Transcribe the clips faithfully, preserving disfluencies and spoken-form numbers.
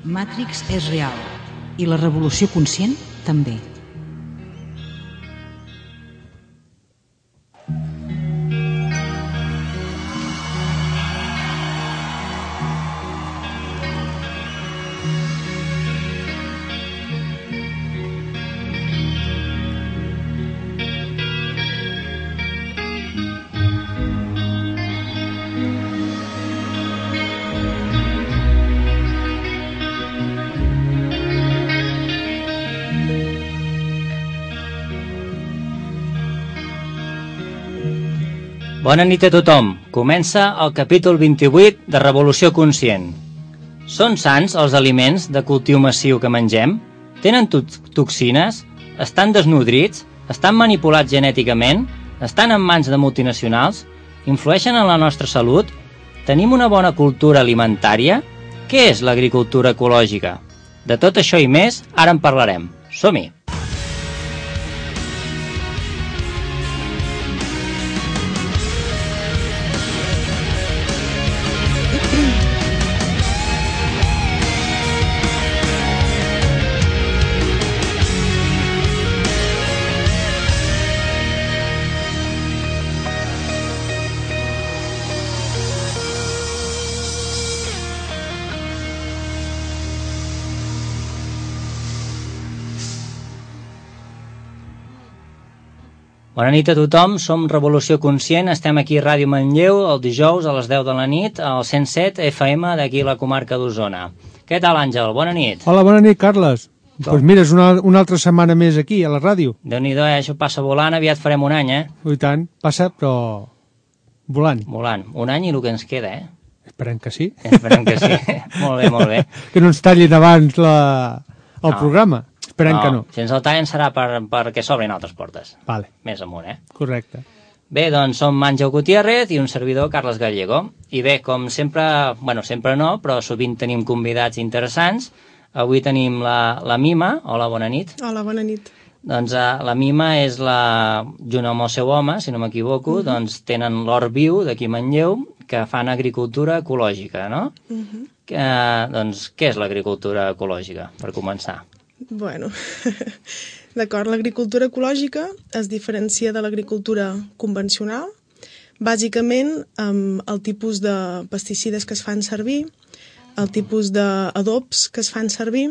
Matrix és real i la revolució conscient també. Bona nit a tothom. Comença el capítol vint-i-vuit de Revolució Conscient. Són sants els aliments de cultiu massiu que mengem? Tenen toxines? Estan desnodrits? Estan manipulats genèticament? Estan en mans de multinacionals? Influeixen en la nostra salut? Tenim una bona cultura alimentària? Què és l'agricultura ecològica? De tot això i més, ara en parlarem. Som-hi! Bona nit a tothom, som Revolució Conscient, estem aquí a Ràdio Manlleu el dijous a les deu de la nit al cent set F M d'aquí a la comarca d'Osona. Què tal, Àngel? Bona nit. Hola, bona nit, Carles. Doncs pues mira, és una, una altra setmana més aquí, a la ràdio. Déu-n'hi-do, eh? Això passa volant, aviat farem un any, eh? I tant, passa, però volant. Volant, un any i el que ens queda, eh? Esperem que sí. Esperem que sí. Molt bé, molt bé. Que no ens tallin abans la, el no. programa. Esperem no, que no. Si ens el tallen serà per, perquè s'obrin altres portes. Vale. Més amunt, eh? Correcte. Bé, doncs som Àngel Gutiérrez i un servidor, Carles Gallego. I bé, com sempre, bueno, sempre no, però sovint tenim convidats interessants. Avui tenim la, la Mima. Hola, bona nit. Hola, bona nit. Doncs uh, la Mima és la, junt amb el seu home, si no m'equivoco, uh-huh. doncs tenen l'Hort Viu d'aquí a Manlleu, que fan agricultura ecològica, no? Uh-huh. que, uh, doncs què és l'agricultura ecològica, per començar? Bueno, d'acord, l'agricultura ecològica es diferencia de l'agricultura convencional, bàsicament amb el tipus de pesticides que es fan servir, el tipus d'adobs que es fan servir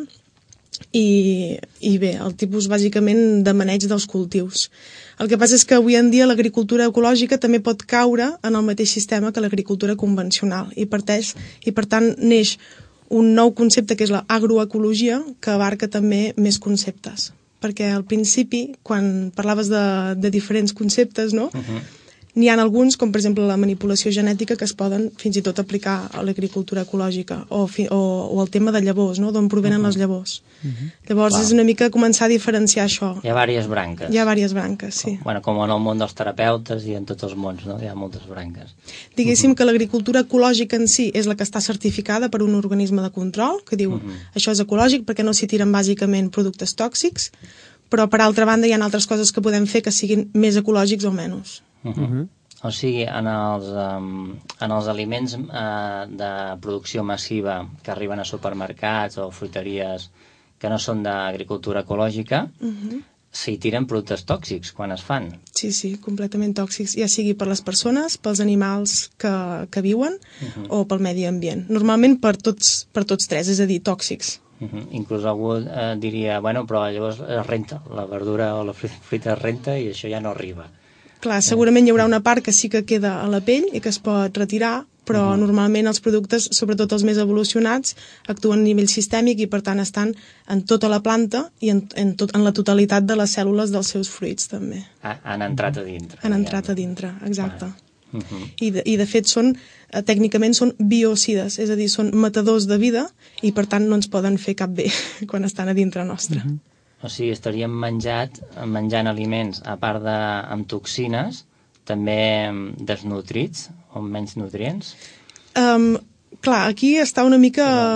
i, i bé, el tipus bàsicament de maneig dels cultius. El que passa és que avui en dia l'agricultura ecològica també pot caure en el mateix sistema que l'agricultura convencional i, parteix, i per tant neix un nou concepte que és l'agroecologia, que abarca també més conceptes. Perquè al principi, quan parlaves de, de diferents conceptes, no? Uh-huh. N'hi ha alguns, com per exemple la manipulació genètica, que es poden fins i tot aplicar a l'agricultura ecològica, o, fi, o, o el tema de llavors, no? D'on provenen uh-huh. les llavors. Uh-huh. Llavors Clar. És una mica començar a diferenciar això. Hi ha diverses branques. Hi ha diverses branques, sí. Com, bueno, com en el món dels terapeutes i en tots els mons, no? Hi ha moltes branques. Diguéssim uh-huh. que l'agricultura ecològica en si és la que està certificada per un organisme de control, que diu uh-huh. això és ecològic perquè no s'hi tiren bàsicament productes tòxics, però per altra banda hi ha altres coses que podem fer que siguin més ecològics o menys. Uh-huh. Uh-huh. O sigui, en els, um, en els aliments uh, de producció massiva que arriben a supermercats o fruiteries que no són d'agricultura ecològica, uh-huh. s'hi tiren productes tòxics quan es fan. Sí, sí, completament tòxics, ja sigui per les persones, pels animals que, que viuen uh-huh. o pel medi ambient. Normalment per tots, per tots tres, és a dir, tòxics. Uh-huh. Inclús algú eh, diria, bueno, però llavors es renta, la verdura o la fruita es renta i això ja no arriba. Clar, segurament hi haurà una part que sí que queda a la pell i que es pot retirar, però uh-huh. normalment els productes, sobretot els més evolucionats, actuen a nivell sistèmic i per tant estan en tota la planta i en, en, tot, en la totalitat de les cèl·lules dels seus fruits també. Ah, han entrat a dintre. Han entrat a dintre, exacte. Uh -huh. I, de, I de fet són, eh, tècnicament són biocides, és a dir, són matadors de vida i per tant no ens poden fer cap bé quan estan a dintre nostre. Uh-huh. O sigui, estaríem menjat, menjant aliments, a part de amb toxines, també desnutrits o amb menys nutrients? Um, clar, aquí està una mica...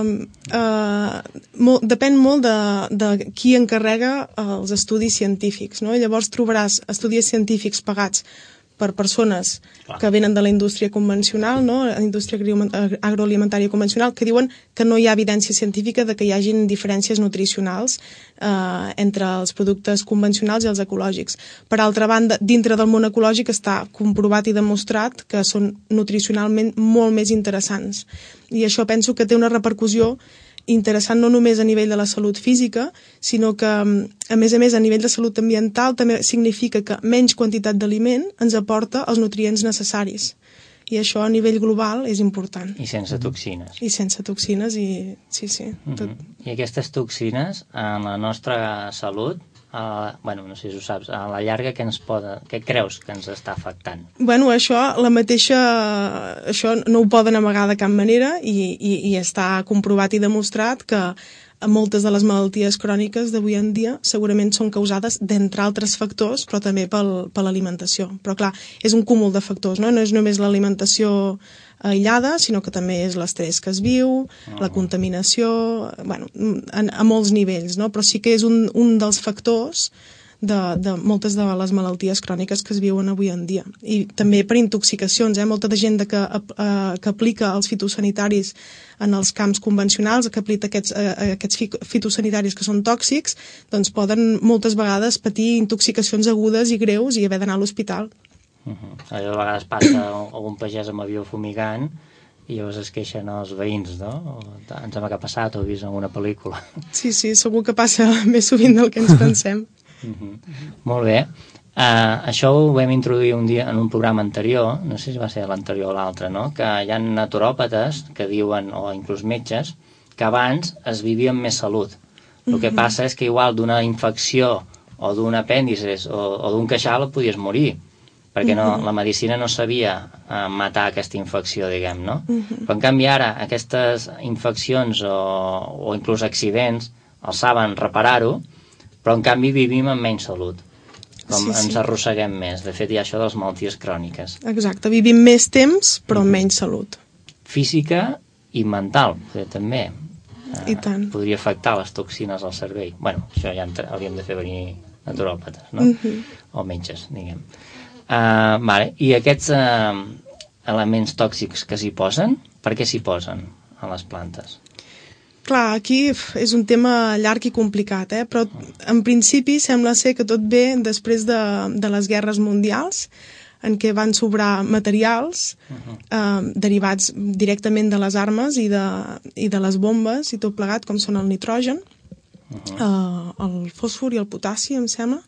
Uh, molt, depèn molt de, de qui encarrega els estudis científics, no? Llavors trobaràs estudis científics pagats per persones Clar. que venen de la indústria convencional, no? La indústria agroalimentària convencional, que diuen que no hi ha evidència científica de que hi hagin diferències nutricionals eh, entre els productes convencionals i els ecològics. Per altra banda, dintre del món ecològic està comprovat i demostrat que són nutricionalment molt més interessants. I això penso que té una repercussió interessant no només a nivell de la salut física, sinó que, a més a més, a nivell de salut ambiental també significa que menys quantitat d'aliment ens aporta els nutrients necessaris. I això a nivell global és important. I sense toxines. I sense toxines, i sí, sí. Tot. Mm-hmm. I aquestes toxines, en la nostra salut, Uh, bueno, no sé si ho saps, a la llarga què ens poda, què creus que ens està afectant? Bueno, això, la mateixa, això no ho poden amagar de cap manera i, i, i està comprovat i demostrat que moltes de les malalties cròniques d'avui en dia segurament són causades d'entre altres factors, però també pel, per l'alimentació. Però clar, és un cúmul de factors, no? No és només l'alimentació aïllada, sinó que també és l'estrès que es viu, uh-huh. la contaminació, bueno, a, a molts nivells, no? Però sí que és un, un dels factors de, de moltes de les malalties cròniques que es viuen avui en dia. I també per intoxicacions, eh? Molta de gent que, eh, que aplica els fitosanitaris en els camps convencionals, que aplica aquests, eh, aquests fitosanitaris que són tòxics, doncs poden moltes vegades patir intoxicacions agudes i greus i haver d'anar a l'hospital. Uh-huh. Allò a vegades passa algun pagès amb avió fumigant i llavors es queixen els veïns, no? O, ens sembla que ha passat o he vist en una pel·lícula. Sí, sí, segur que passa més sovint del que ens pensem. Uh-huh. Molt bé. Uh, això ho vam introduir un dia en un programa anterior, no sé si va ser l'anterior o l'altre, no? Que hi ha naturòpates que diuen, o inclús metges, que abans es vivia amb més salut. El que uh-huh. passa és que igual d'una infecció o d'un apèndices o, o d'un queixal podies morir, perquè no, la medicina no sabia uh, matar aquesta infecció, diguem, no? Uh-huh. Però en canvi ara aquestes infeccions o, o inclús accidents els saben reparar-ho, però en canvi vivim amb menys salut, com sí, ens sí. arrosseguem més. De fet hi ha això de les malalties cròniques. Exacte, vivim més temps però amb uh-huh. menys salut. Física i mental, també. Uh, I tant. Podria afectar les toxines al cervell. Bueno, això ja hauríem de fer venir naturòpates, no? Uh-huh. O metges, diguem. Uh, vale. I aquests uh, elements tòxics que s'hi posen, per què s'hi posen a les plantes? Clar, aquí és un tema llarg i complicat, eh? Però en principi sembla ser que tot ve després de, de les guerres mundials, en què van sobrar materials uh-huh. eh, derivats directament de les armes i de, i de les bombes i tot plegat, com són el nitrogen, uh-huh. eh, el fòsfor i el potassi, em sembla.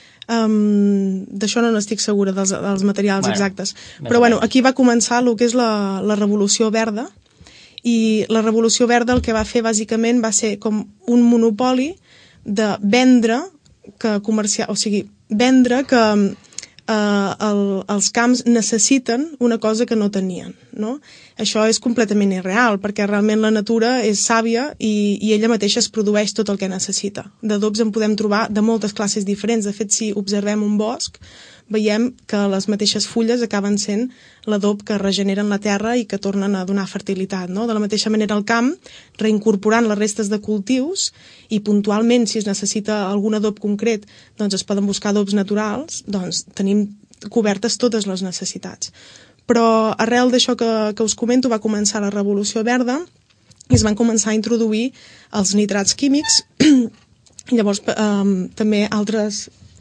Um, d'això no n'estic segura dels, dels materials bueno, exactes, però bueno, aquí va començar el que és la, la revolució verda, i la revolució verda el que va fer bàsicament va ser com un monopoli de vendre que comercial, o sigui, vendre que eh, el, els camps necessiten una cosa que no tenien, no? Això és completament irreal, perquè realment la natura és sàvia i, i ella mateixa es produeix tot el que necessita. D'adobs en podem trobar de moltes classes diferents. De fet, si observem un bosc, veiem que les mateixes fulles acaben sent l'adob que regeneren la terra i que tornen a donar fertilitat, no? De la mateixa manera el camp, reincorporant les restes de cultius i puntualment, si es necessita algun adob concret, doncs es poden buscar adobs naturals, doncs tenim cobertes totes les necessitats. Però arrel d'això que, que us comento va començar la Revolució Verda i es van començar a introduir els nitrats químics i llavors eh, també altres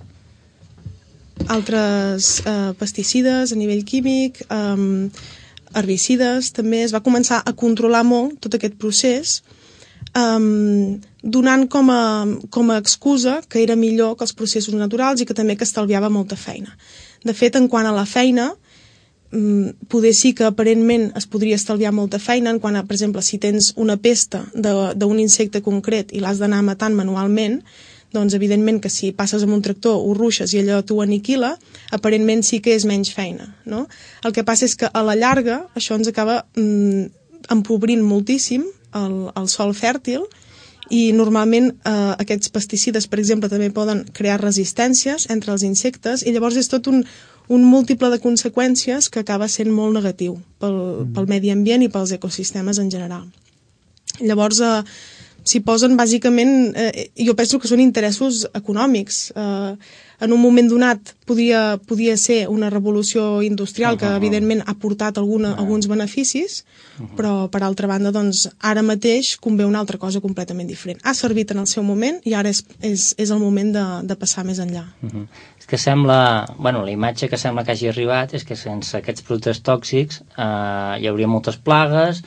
altres eh, pesticides a nivell químic, eh, herbicides, també es va començar a controlar molt tot aquest procés, eh, donant com a, com a excusa que era millor que els processos naturals i que també que estalviava molta feina. De fet, en quant a la feina, poder sí que aparentment es podria estalviar molta feina en quant a, per exemple, si tens una pesta d'un insecte concret i l'has d'anar matant manualment, doncs evidentment que si passes amb un tractor ho ruixes i allò t'ho aniquila, aparentment sí que és menys feina, no? El que passa és que a la llarga això ens acaba mm, empobrint moltíssim el, el sòl fèrtil i normalment eh, aquests pesticides, per exemple, també poden crear resistències entre els insectes i llavors és tot un, un múltiple de conseqüències que acaba sent molt negatiu pel, pel medi ambient i pels ecosistemes en general. Llavors, eh, s'hi posen bàsicament, eh, jo penso que són interessos econòmics. Eh, en un moment donat podia, podia ser una revolució industrial que, uh -huh. evidentment, ha portat alguna, uh -huh. alguns beneficis, uh -huh. però, per altra banda, doncs, ara mateix convé una altra cosa completament diferent. Ha servit en el seu moment i ara és, és, és el moment de, de passar més enllà. Uh -huh. És que sembla... Bueno, la imatge que sembla que hagi arribat és que sense aquests productes tòxics eh, hi hauria moltes plagues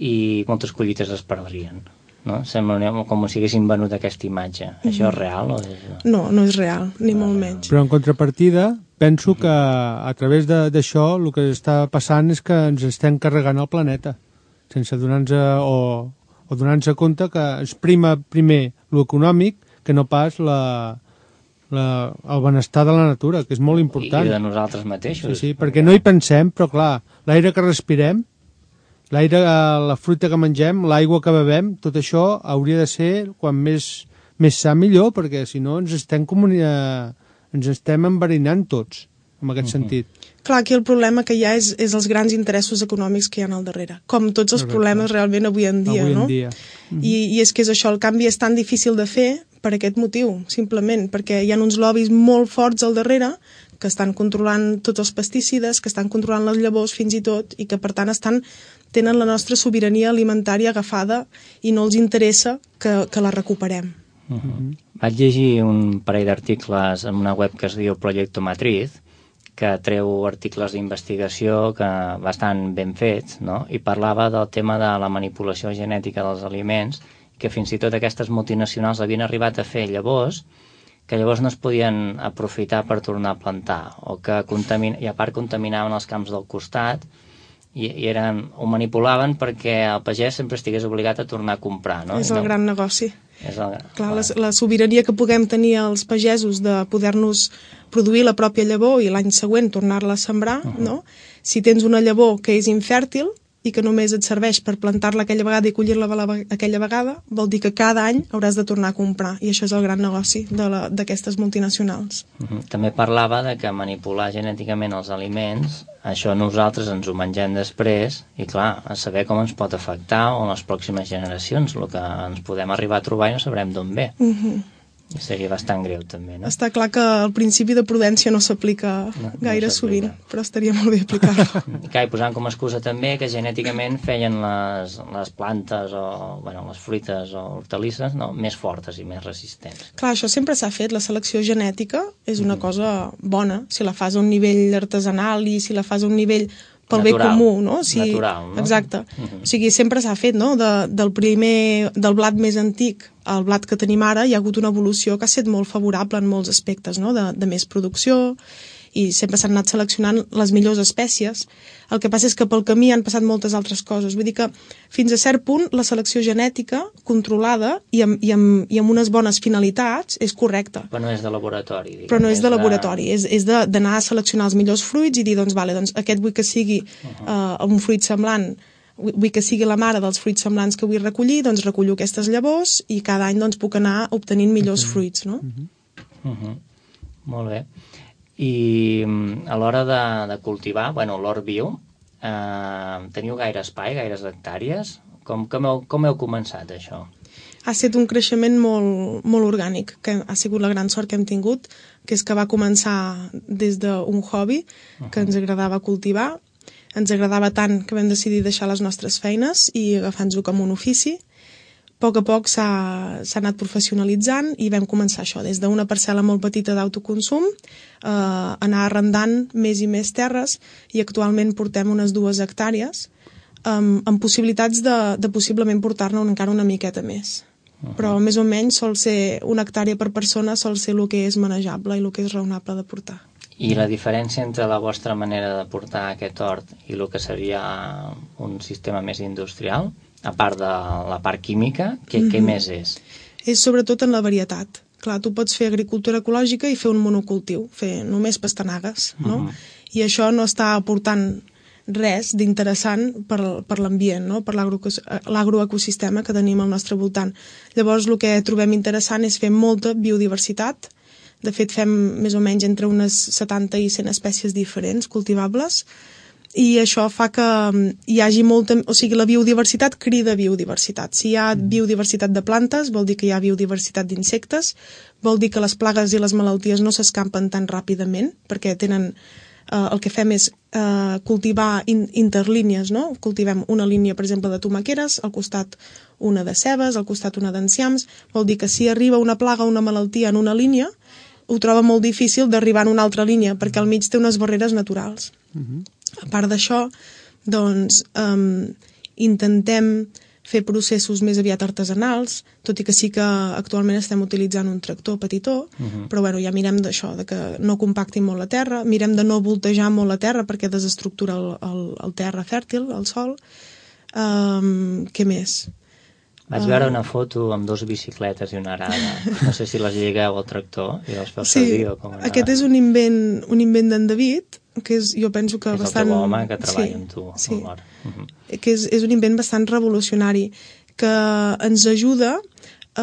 i moltes collites es perdrien. No? Sembla com si haguessin venut aquesta imatge. Mm-hmm. Això és real? O és... No, no és real, ni molt menys. Però en contrapartida, penso que a través d'això el que està passant és que ens estem carregant el planeta, sense donar-nos o, o donar-nos compte que es prima primer l'econòmic que no pas la, la, el benestar de la natura, que és molt important. I de nosaltres mateixos. Sí, sí, perquè no hi pensem, però clar, l'aire que respirem, l'aire, la fruita que mengem, l'aigua que bevem, tot això hauria de ser quan més, més sa millor, perquè si no ens estem, comuni... ens estem enverinant tots, en aquest uh-huh. sentit. Clar, aquí el problema que hi ha és, és els grans interessos econòmics que hi ha al darrere, com tots els Correcte. problemes realment avui en dia, avui en no? Dia. Uh-huh. I, I és que és això, el canvi és tan difícil de fer per aquest motiu, simplement, perquè hi ha uns lobbies molt forts al darrere que estan controlant tots els pesticides, que estan controlant les llavors fins i tot, i que per tant estan tenen la nostra sobirania alimentària agafada i no els interessa que, que la recuperem. Uh-huh. Vaig llegir un parell d'articles en una web que es diu Proyecto Matriz, que treu articles d'investigació que bastant ben fets, no? I parlava del tema de la manipulació genètica dels aliments, que fins i tot aquestes multinacionals havien arribat a fer llavors que llavors no es podien aprofitar per tornar a plantar, o que contamin... i a part contaminaven els camps del costat, i, i eren, ho manipulaven perquè el pagès sempre estigués obligat a tornar a comprar, no? És el no, gran negoci. És el... Clar, la, la sobirania que puguem tenir els pagesos de poder-nos produir la pròpia llavor i l'any següent tornar-la a sembrar, uh-huh. no? Si tens una llavor que és infèrtil i que només et serveix per plantar-la aquella vegada i collir-la aquella vegada, vol dir que cada any hauràs de tornar a comprar, i això és el gran negoci d'aquestes multinacionals. Uh-huh. També parlava de que manipular genèticament els aliments, això nosaltres ens ho mengem després, i clar, a saber com ens pot afectar o en les pròximes generacions, el que ens podem arribar a trobar i no sabrem d'on ve. Uh-huh. I seria bastant greu, també, no? Està clar que el principi de prudència no s'aplica no, gaire no sovint, però estaria molt bé aplicar-lo. I clar, i posant com a excusa també que genèticament feien les, les plantes o bueno, les fruites o hortalisses no, més fortes i més resistents. Clar, això sempre s'ha fet. La selecció genètica és una mm. cosa bona, si la fas a un nivell artesanal i si la fas a un nivell pel bé comú, no? Si, natural, no? Exacte. Uh-huh. O sigui, sempre s'ha fet, no? De, del primer, del blat més antic al blat que tenim ara, hi ha hagut una evolució que ha estat molt favorable en molts aspectes, no? De, de més producció, i sempre s'han anat seleccionant les millors espècies. El que passa és que pel camí han passat moltes altres coses. Vull dir que fins a cert punt la selecció genètica controlada i amb, i amb, i amb unes bones finalitats és correcta. Però no és de laboratori. Diguem. Però no és de laboratori, és, és d'anar a seleccionar els millors fruits i dir, doncs, vale, doncs aquest vull que sigui uh-huh. uh, un fruit semblant, vull que sigui la mare dels fruits semblants que vull recollir, doncs recullo aquestes llavors i cada any doncs, puc anar obtenint millors uh-huh. fruits, no? Uh-huh. Uh-huh. Molt bé. I a l'hora de, de cultivar, bueno, l'hort viu, eh, teniu gaire espai, gaires hectàrees? Com, com, heu, com heu començat, això? Ha estat un creixement molt, molt orgànic, que ha sigut la gran sort que hem tingut, que és que va començar des d'un hobby que ens agradava cultivar, ens agradava tant que vam decidir deixar les nostres feines i agafar-nos-ho com un ofici. A poc a poc s'ha anat professionalitzant i vam començar això, des d'una parcel·la molt petita d'autoconsum, eh, anar arrendant més i més terres, i actualment portem unes dues hectàrees amb, amb possibilitats de, de possiblement portar-ne encara una miqueta més. Uh-huh. Però més o menys sol ser una hectàrea per persona, sol ser el que és manejable i el que és raonable de portar. I la diferència entre la vostra manera de portar aquest hort i el que seria un sistema més industrial, a part de la part química, què, mm-hmm. què més és? És sobretot en la varietat. Clar, tu pots fer agricultura ecològica i fer un monocultiu, fer només pastanagues, no? Mm-hmm. I això no està aportant res d'interessant per, per l'ambient, no? Per l'agroecosistema que tenim al nostre voltant. Llavors, el que trobem interessant és fer molta biodiversitat. De fet, fem més o menys entre unes setanta i cent espècies diferents, cultivables, i això fa que hi hagi molta... O sigui, la biodiversitat crida biodiversitat. Si hi ha biodiversitat de plantes, vol dir que hi ha biodiversitat d'insectes, vol dir que les plagues i les malalties no s'escampen tan ràpidament, perquè tenen... Eh, el que fem és eh, cultivar in, interlínies, no? Cultivem una línia, per exemple, de tomaqueres, al costat una de cebes, al costat una d'enciams. Vol dir que si arriba una plaga o una malaltia en una línia, ho troba molt difícil d'arribar en una altra línia, perquè al mig té unes barreres naturals. Uh-huh. A part d'això, doncs, um, intentem fer processos més aviat artesanals, tot i que sí que actualment estem utilitzant un tractor petitó, uh-huh. però bueno, ja mirem d'això, de que no compacti molt la terra, mirem de no voltejar molt la terra perquè desestructura el, el, el terra fèrtil, el sol. Um, què més? Vaig veure una foto amb dos bicicletes i una arada. No sé si les lligueu al tractor i les feu sí, servir o com... Aquest és un invent, un invent d'en David, que és, jo penso que és bastant... És el teu home que treballa sí, amb tu. Sí, uh-huh. que és, és un invent bastant revolucionari, que ens ajuda eh,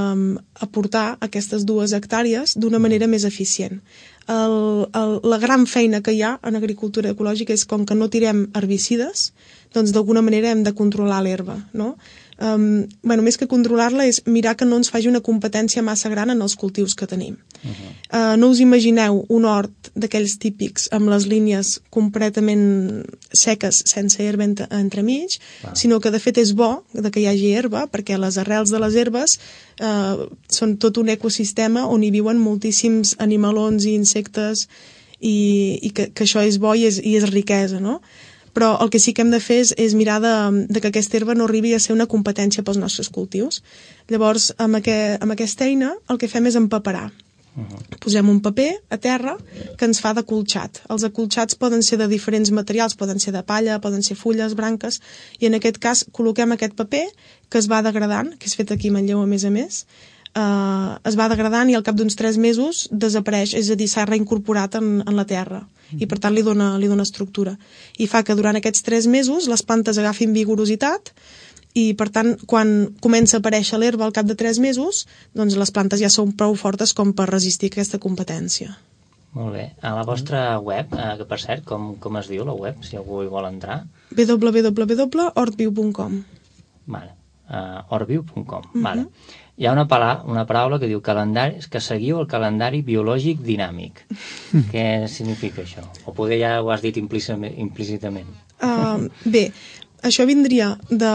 a portar aquestes dues hectàrees d'una manera més eficient. El, el, la gran feina que hi ha en agricultura ecològica és com que no tirem herbicides, doncs d'alguna manera hem de controlar l'herba, no? Um, bueno, més que controlar-la és mirar que no ens faci una competència massa gran en els cultius que tenim. Uh-huh. Uh, no us imagineu un hort d'aquells típics amb les línies completament seques, sense herba entre, entremig, uh-huh. sinó que de fet és bo de que hi hagi herba, perquè les arrels de les herbes uh, són tot un ecosistema on hi viuen moltíssims animalons i insectes i, i que, que això és bo i és, i és riquesa, no? Però el que sí que hem de fer és, és mirar de, de que aquesta herba no arribi a ser una competència pels nostres cultius. Llavors, amb, aquest, amb aquesta eina, el que fem és empaperar. Uh-huh. Posem un paper a terra que ens fa d'acolxat. Els acolxats poden ser de diferents materials, poden ser de palla, poden ser fulles, branques, i en aquest cas col·loquem aquest paper que es va degradant, que és fet aquí a Manlleu a més a més, Uh, es va degradant i al cap d'uns tres mesos desapareix, és a dir, s'ha reincorporat en, en la terra i per tant li dona, li dona estructura i fa que durant aquests tres mesos les plantes agafin vigorositat i per tant quan comença a aparèixer l'herba al cap de tres mesos doncs les plantes ja són prou fortes com per resistir aquesta competència. Molt bé. A la vostra web, eh, que per cert, com, com es diu la web, si algú hi vol entrar? w w w punt hortviu punt com Vale. Uh, hortviu punt com uh-huh. Vale. Hi ha una, pala, una paraula que diu calendari, que seguiu el calendari biològic dinàmic. Què significa això? O poder ja ho has dit implícitament? Uh, bé, això vindria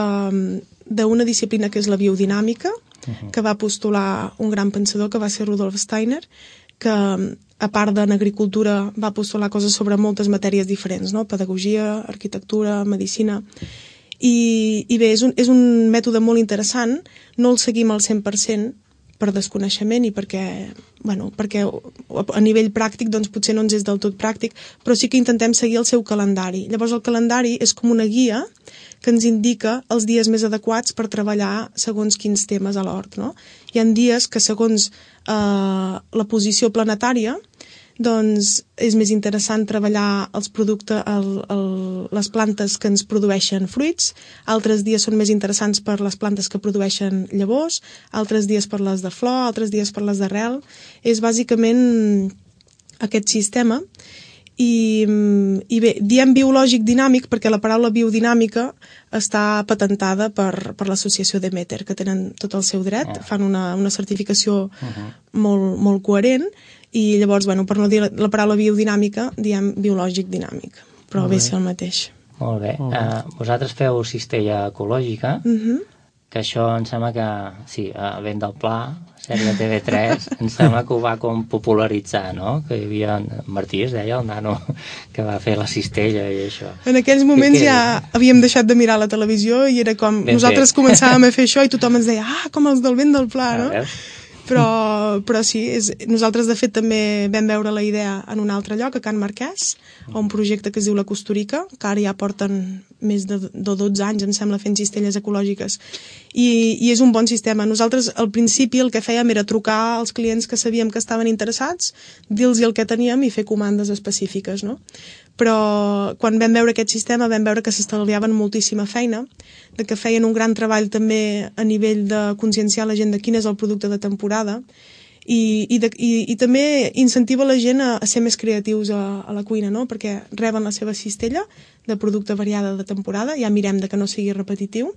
d'una disciplina que és la biodinàmica, uh-huh. que va postular un gran pensador que va ser Rudolf Steiner, que a part de l'agricultura va postular coses sobre moltes matèries diferents, no? Pedagogia, arquitectura, medicina... I, i bé, és un, és un mètode molt interessant, no el seguim al cent per cent per desconeixement i perquè, bueno, perquè a nivell pràctic doncs potser no ens és del tot pràctic, però sí que intentem seguir el seu calendari. Llavors el calendari és com una guia que ens indica els dies més adequats per treballar segons quins temes a l'hort, no? Hi ha dies que segons eh, la posició planetària doncs és més interessant treballar els productes, el, el, les plantes que ens produeixen fruits, altres dies són més interessants per les plantes que produeixen llavors, altres dies per les de flor, altres dies per les d'arrel. És bàsicament aquest sistema. I, i bé, diem biològic dinàmic perquè la paraula biodinàmica està patentada per, per l'associació Demeter, que tenen tot el seu dret, oh. fan una, una certificació uh-huh. molt, molt coherent. I llavors, bueno, per no dir la paraula biodinàmica, diem biològic dinàmic, però ve ser el mateix. Molt bé. Uh, vosaltres feu cistella ecològica, uh-huh. que això em sembla que, sí, a Vent del Pla, sèrie de T V tres, em sembla que ho va com popularitzar, no? Que hi havia, Martí es deia, el nano, que va fer la cistella i això. En aquells moments que, que... ja havíem deixat de mirar la televisió i era com, ben nosaltres fet. Començàvem a fer això i tothom ens deia, ah, com els del Vent del Pla, no? Veus? Però, però sí, és, nosaltres de fet també vam veure la idea en un altre lloc, a Can Marquès, a un projecte que es diu La Costurica, que ara ja porten més de, de dotze anys, em sembla, fent cistelles ecològiques. I, i és un bon sistema. Nosaltres al principi el que fèiem era trucar als clients que sabíem que estaven interessats, dir-los el que teníem i fer comandes específiques, no? Però quan vam veure aquest sistema vam veure que s'estalviaven moltíssima feina, de que feien un gran treball també a nivell de conscienciar la gent de quin és el producte de temporada I, i, de, i, i també incentiva la gent a, a ser més creatius a, a la cuina, no? Perquè reben la seva cistella de producte variada de temporada, ja mirem de que no sigui repetitiu,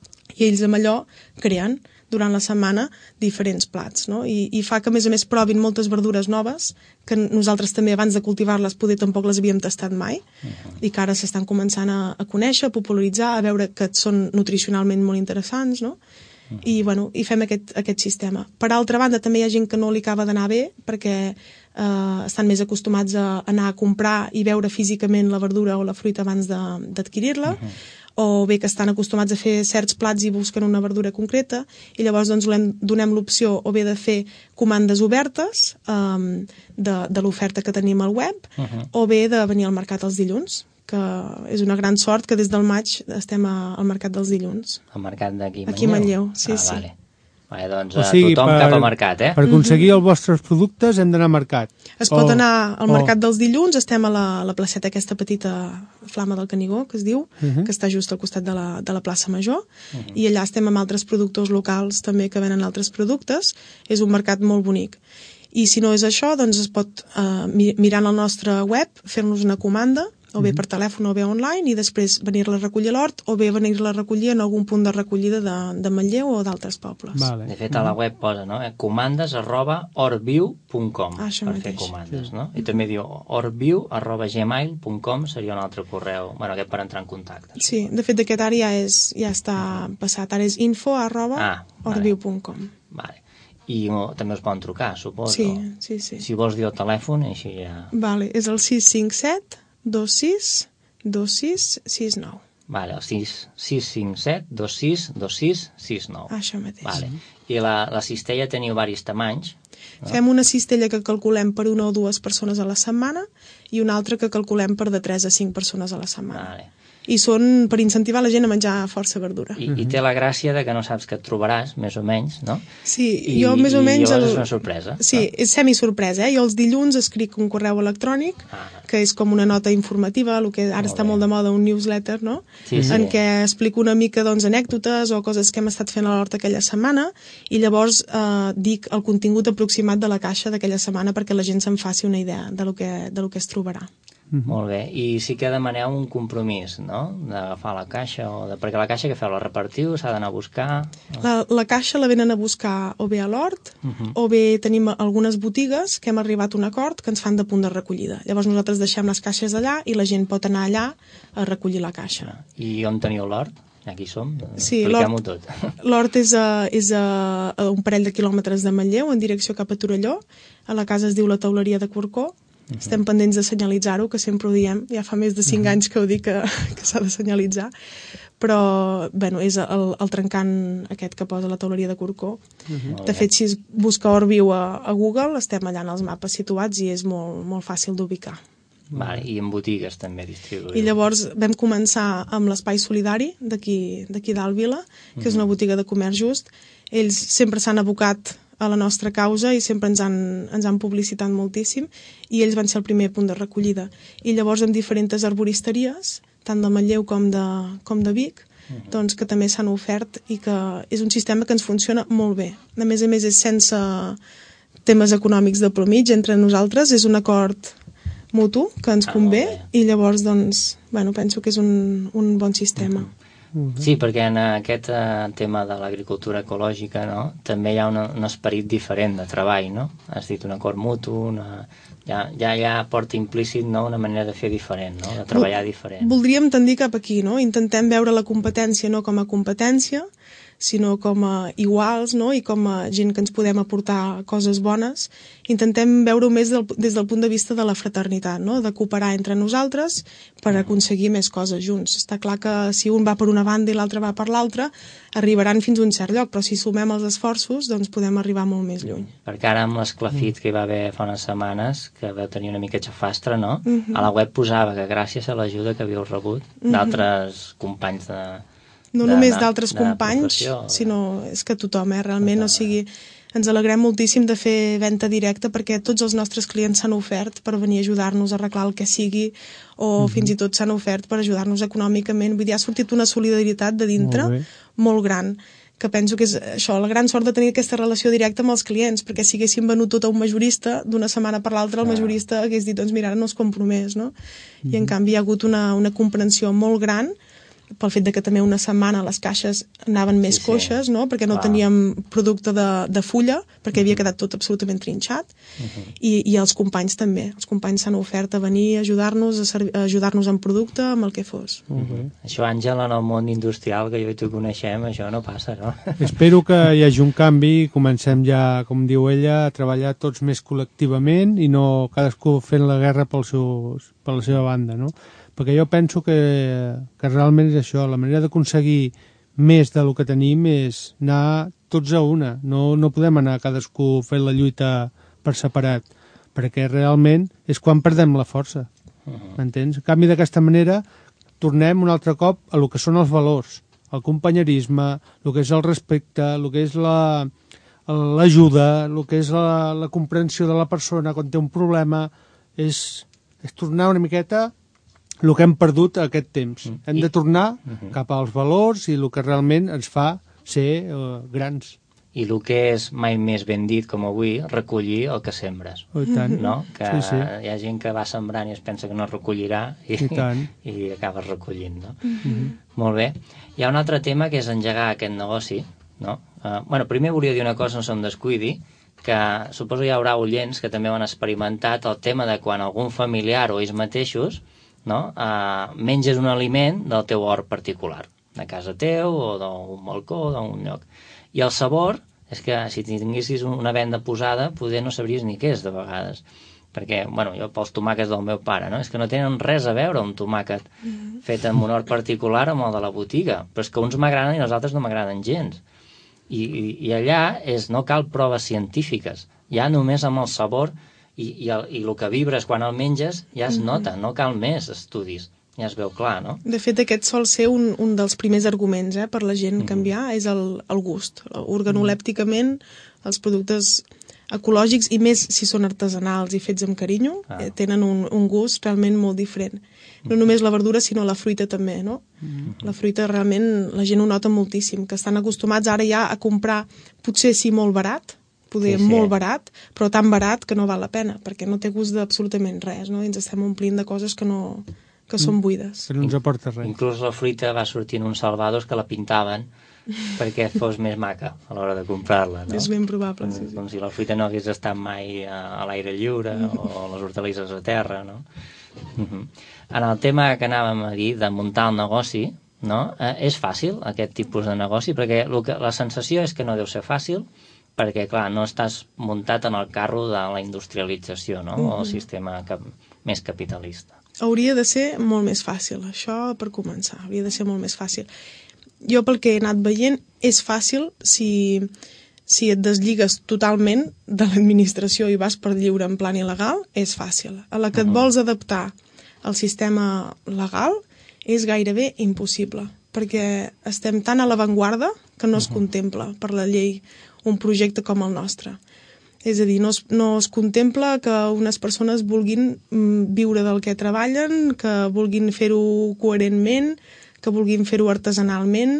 i ells amb allò creen durant la setmana diferents plats, no? I, i fa que a més a més provin moltes verdures noves que nosaltres també abans de cultivar-les poder tampoc les havíem tastat mai uh-huh. i que ara s'estan començant a, a conèixer, a popularitzar, a veure que són nutricionalment molt interessants, no? Uh-huh. I, bueno, i fem aquest, aquest sistema. Per altra banda, també hi ha gent que no li acaba d'anar bé perquè eh, estan més acostumats a anar a comprar i veure físicament la verdura o la fruita abans d'adquirir-la, uh-huh. o bé que estan acostumats a fer certs plats i busquen una verdura concreta, i llavors doncs donem l'opció o bé de fer comandes obertes um, de, de l'oferta que tenim al web, uh-huh. o bé de venir al mercat els dilluns, que és una gran sort que des del maig estem a, al mercat dels dilluns. Al mercat d'aquí, Manlleu? Aquí a Manlleu, sí, ah, sí. Vale. Vale, doncs o sigui, tothom per, cap al mercat, eh? Per aconseguir mm-hmm. els vostres productes hem d'anar al mercat. Es o, pot anar al mercat o... dels dilluns, estem a la, la placeta aquesta petita Flama del Canigó, que es diu, mm-hmm. que està just al costat de la, de la plaça Major, mm-hmm. i allà estem amb altres productors locals també que venen altres productes. És un mercat molt bonic. I si no és això, doncs es pot, eh, mirant el nostre web, fer-nos una comanda, o bé per telèfon o bé online, i després venir-la a recollir a l'hort, o bé venir-la a recollir en algun punt de recollida de, de Manlleu o d'altres pobles. Vale. De fet, a la web posa, no? comandes arroba hortviu punt com ah, per mateix. Fer comandes, sí. no? I també diu hortviu arroba gmail punt com seria un altre correu, bueno, aquest per entrar en contacte. Sí, de fet, aquest ara ja, és, ja està passat, ara és info arroba ah, hortviu punt com. Vale. I oh, també us poden trucar, suposo. Sí, sí, sí. Si vols dir el telèfon, així ja... Vale, és el sis cinc set dos sis dos sis sis nou. Vale, el sis cinc set dos sis dos sis sis nou. Això mateix. Vale. I la, la cistella teniu varis tamanys? No? Fem una cistella que calculem per una o dues persones a la setmana i una altra que calculem per de tres a cinc persones a la setmana. Vale. I són per incentivar la gent a menjar força verdura. I, i té la gràcia de que no saps què et trobaràs, més o menys, no? Sí, I, jo més o menys... I llavors el... és una sorpresa. Sí, no? És semisorpresa, eh? Jo els dilluns escric un correu electrònic, ah. que és com una nota informativa, el que ara molt està bé. Molt de moda, un newsletter, no? Sí, sí. En què explico una mica, doncs, anècdotes o coses que hem estat fent a l'hort aquella setmana, i llavors eh, dic el contingut aproximat de la caixa d'aquella setmana perquè la gent se'n faci una idea de lo que, de lo que es trobarà. Mm-hmm. Molt bé, i sí que demaneu un compromís, no?, d'agafar la caixa, o de... perquè la caixa que feu, la repartiu, s'ha d'anar a buscar... La, la caixa la venen a buscar o bé a l'hort, uh-huh. o bé tenim algunes botigues que hem arribat a un acord que ens fan de punt de recollida. Llavors nosaltres deixem les caixes allà i la gent pot anar allà a recollir la caixa. I on teniu l'hort? Aquí som, sí, expliquem-ho tot. L'hort és, a, és a, a un parell de quilòmetres de Manlleu, en direcció cap a Torelló. A la casa es diu la Teuleria de Corcó. Uh-huh. Estem pendents de senyalitzar-ho, que sempre ho diem, ja fa més de cinc uh-huh. anys que ho dic que, que s'ha de senyalitzar, però bueno, és el, el trencant aquest que posa la Teuleria de Corcó. Uh-huh. De fet, si es busca Hortviu a, a Google, estem allà en els mapes situats i és molt, molt fàcil d'ubicar. Vale, i en botigues també distribuïu. I llavors vam començar amb l'Espai Solidari d'aquí dalt Vila, que uh-huh. és una botiga de comerç just. Ells sempre s'han abocat a la nostra causa i sempre ens han, ens han publicitat moltíssim, i ells van ser el primer punt de recollida. I llavors amb diferents arboristeries, tant de Manlleu com de, com de Vic, uh-huh. doncs que també s'han ofert, i que és un sistema que ens funciona molt bé. A més a més és sense temes econòmics de promig entre nosaltres, és un acord mutu que ens convé, ah, i llavors doncs, bueno, penso que és un, un bon sistema. Uh-huh. Sí, perquè en aquest uh, tema de l'agricultura ecològica, no?, també hi ha una, un esperit diferent de treball, no? Has dit un acord mutu, una... ja, ja, ja porta implícit, no?, una manera de fer diferent, no?, de treballar diferent. Voldríem tendir cap aquí, no? Intentem veure la competència no com a competència, sinó com a iguals, no?, i com a gent que ens podem aportar coses bones. Intentem veure-ho més del, des del punt de vista de la fraternitat, no?, de cooperar entre nosaltres per aconseguir més coses junts. Està clar que si un va per una banda i l'altre va per l'altra, arribaran fins a un cert lloc, però si sumem els esforços, doncs podem arribar molt més lluny. Perquè ara amb l'esclafit que hi va haver fa unes setmanes, que vau tenir una mica xafastre, no?, uh-huh. a la web posava que gràcies a l'ajuda que havíeu rebut uh-huh. d'altres companys de... No de, només d'altres companys, professió, sinó és que tothom, eh, realment, o sigui, ens alegrem moltíssim de fer venda directa perquè tots els nostres clients s'han ofert per venir a ajudar-nos a arreglar el que sigui, o mm-hmm. fins i tot s'han ofert per ajudar-nos econòmicament. Vull dir, ha sortit una solidaritat de dintre molt, molt gran, que penso que és això, la gran sort de tenir aquesta relació directa amb els clients, perquè si haguéssim venut tot a un majorista, d'una setmana per l'altra el majorista hagués dit, doncs mira, ara no es compromès, no? I en canvi hi ha hagut una, una comprensió molt gran pel fet de que també una setmana les caixes anaven més sí, sí. coixes, no? Perquè no Clar. teníem producte de, de fulla, perquè havia quedat tot absolutament trinxat, uh-huh. I, i els companys també. Els companys s'han ofert a venir a ajudar-nos, a, servi- a ajudar-nos amb producte, amb el que fos. Uh-huh. Això, Àngel, en el món industrial que jo i tu coneixem, això no passa, no? Espero que hi hagi un canvi i comencem ja, com diu ella, a treballar tots més col·lectivament i no cadascú fent la guerra pel seu, per la seva banda, no? Perquè jo penso que, que realment és això, la manera d'aconseguir més del que tenim és anar tots a una, no, no podem anar cadascú fent la lluita per separat, perquè realment és quan perdem la força, m'entens? En canvi, d'aquesta manera, tornem un altre cop a lo que són els valors, el companyerisme, el que és el respecte, el que és la, l'ajuda, el que és la, la comprensió de la persona quan té un problema, és, és tornar una miqueta el que hem perdut aquest temps. Mm. Hem de tornar mm-hmm. cap als valors i el que realment ens fa ser uh, grans. I el que és mai més ben dit, com avui, recollir el que sembres. Oh, i tant. No? Que sí, sí. hi ha gent que va sembrant i es pensa que no recollirà i, I, tant. i acabes recollint. No? Mm-hmm. Molt bé. Hi ha un altre tema que és engegar aquest negoci. No? Uh, bueno, primer volia dir una cosa, no se'm descuidi, que suposo hi haurà oients que també ho han experimentat, el tema de quan algun familiar o ells mateixos no? Uh, menges un aliment del teu hort particular, de casa teu o d'un balcó o d'un lloc. I el sabor, és que si tinguessis una venda posada, poder no sabries ni què és de vegades. Perquè, bueno, jo pels tomàquets del meu pare, no? És que no tenen res a veure un tomàquet mm-hmm. fet en un hort particular amb el de la botiga. Però és que uns m'agraden i els altres no m'agraden gens. I, i, i allà és, no cal proves científiques, ja només amb el sabor i, i, el, i el que vibres quan el menges ja es nota, no cal més estudis, ja es veu clar, no? De fet, aquest sol ser un, un dels primers arguments eh, per la gent mm-hmm. canviar, és el, el gust. Organolèpticament, els productes ecològics, i més si són artesanals i fets amb carinyo, ah. eh, tenen un, un gust realment molt diferent. No només la verdura, sinó la fruita també, no? Mm-hmm. La fruita realment la gent ho nota moltíssim, que estan acostumats ara ja a comprar, potser sí molt barat, poder sí, sí. molt barat, però tan barat que no val la pena, perquè no té gust d'absolutament res, no? I ens estem omplint de coses que no que són buides. Que no ens aporta res. Inclús la fruita va sortint uns salvados que la pintaven perquè fos més maca a l'hora de comprar-la, no? És ben probable, sí, sí. Com si la fruita no hagués estat mai a, a l'aire lliure o les hortalisses a terra, no? Uh-huh. En el tema que anàvem a dir de muntar el negoci, no? Eh, és fàcil aquest tipus de negoci? Perquè que, la sensació és que no deu ser fàcil, perquè, clar, no estàs muntat en el carro de la industrialització, no? Uh-huh. O el sistema cap, més capitalista. Hauria de ser molt més fàcil, això per començar, hauria de ser molt més fàcil. Jo pel que he anat veient, és fàcil si, si et desligues totalment de l'administració i vas per lliure en plan il·legal, és fàcil. A la que et uh-huh. vols adaptar al sistema legal és gairebé impossible, perquè estem tan a l'avantguarda que no es uh-huh. contempla per la llei un projecte com el nostre. És a dir, no es, no es contempla que unes persones vulguin viure del que treballen, que vulguin fer-ho coherentment, que vulguin fer-ho artesanalment.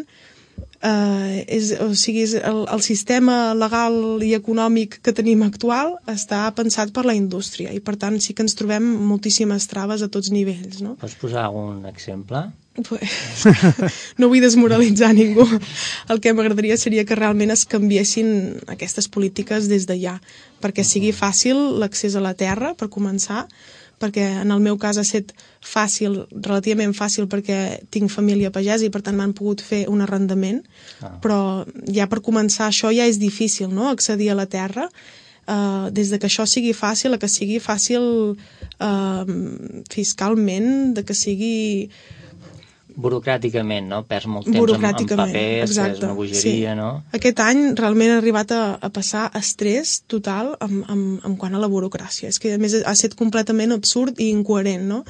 Eh, és, o sigui, és el, el sistema legal i econòmic que tenim actual està pensat per la indústria i, per tant, sí que ens trobem moltíssimes traves a tots nivells, no? Pots posar algun exemple? Pues, no vull desmoralitzar ningú. El que m'agradaria seria que realment es canviessin aquestes polítiques des de ja, perquè sigui fàcil l'accés a la terra, per començar, perquè en el meu cas ha estat fàcil, relativament fàcil, perquè tinc família pagesa i per tant m'han pogut fer un arrendament, ah. però ja per començar això ja és difícil, no?, accedir a la terra. Uh, des de que això sigui fàcil a que sigui fàcil uh, fiscalment, de que sigui... Burocràticament, no? Perds molt temps en, en papers, exacte, és una bogeria, sí. No? Aquest any realment he arribat a, a passar estrès total en, en, en quant a la burocràcia. És que, a més, ha estat completament absurd i incoherent, no?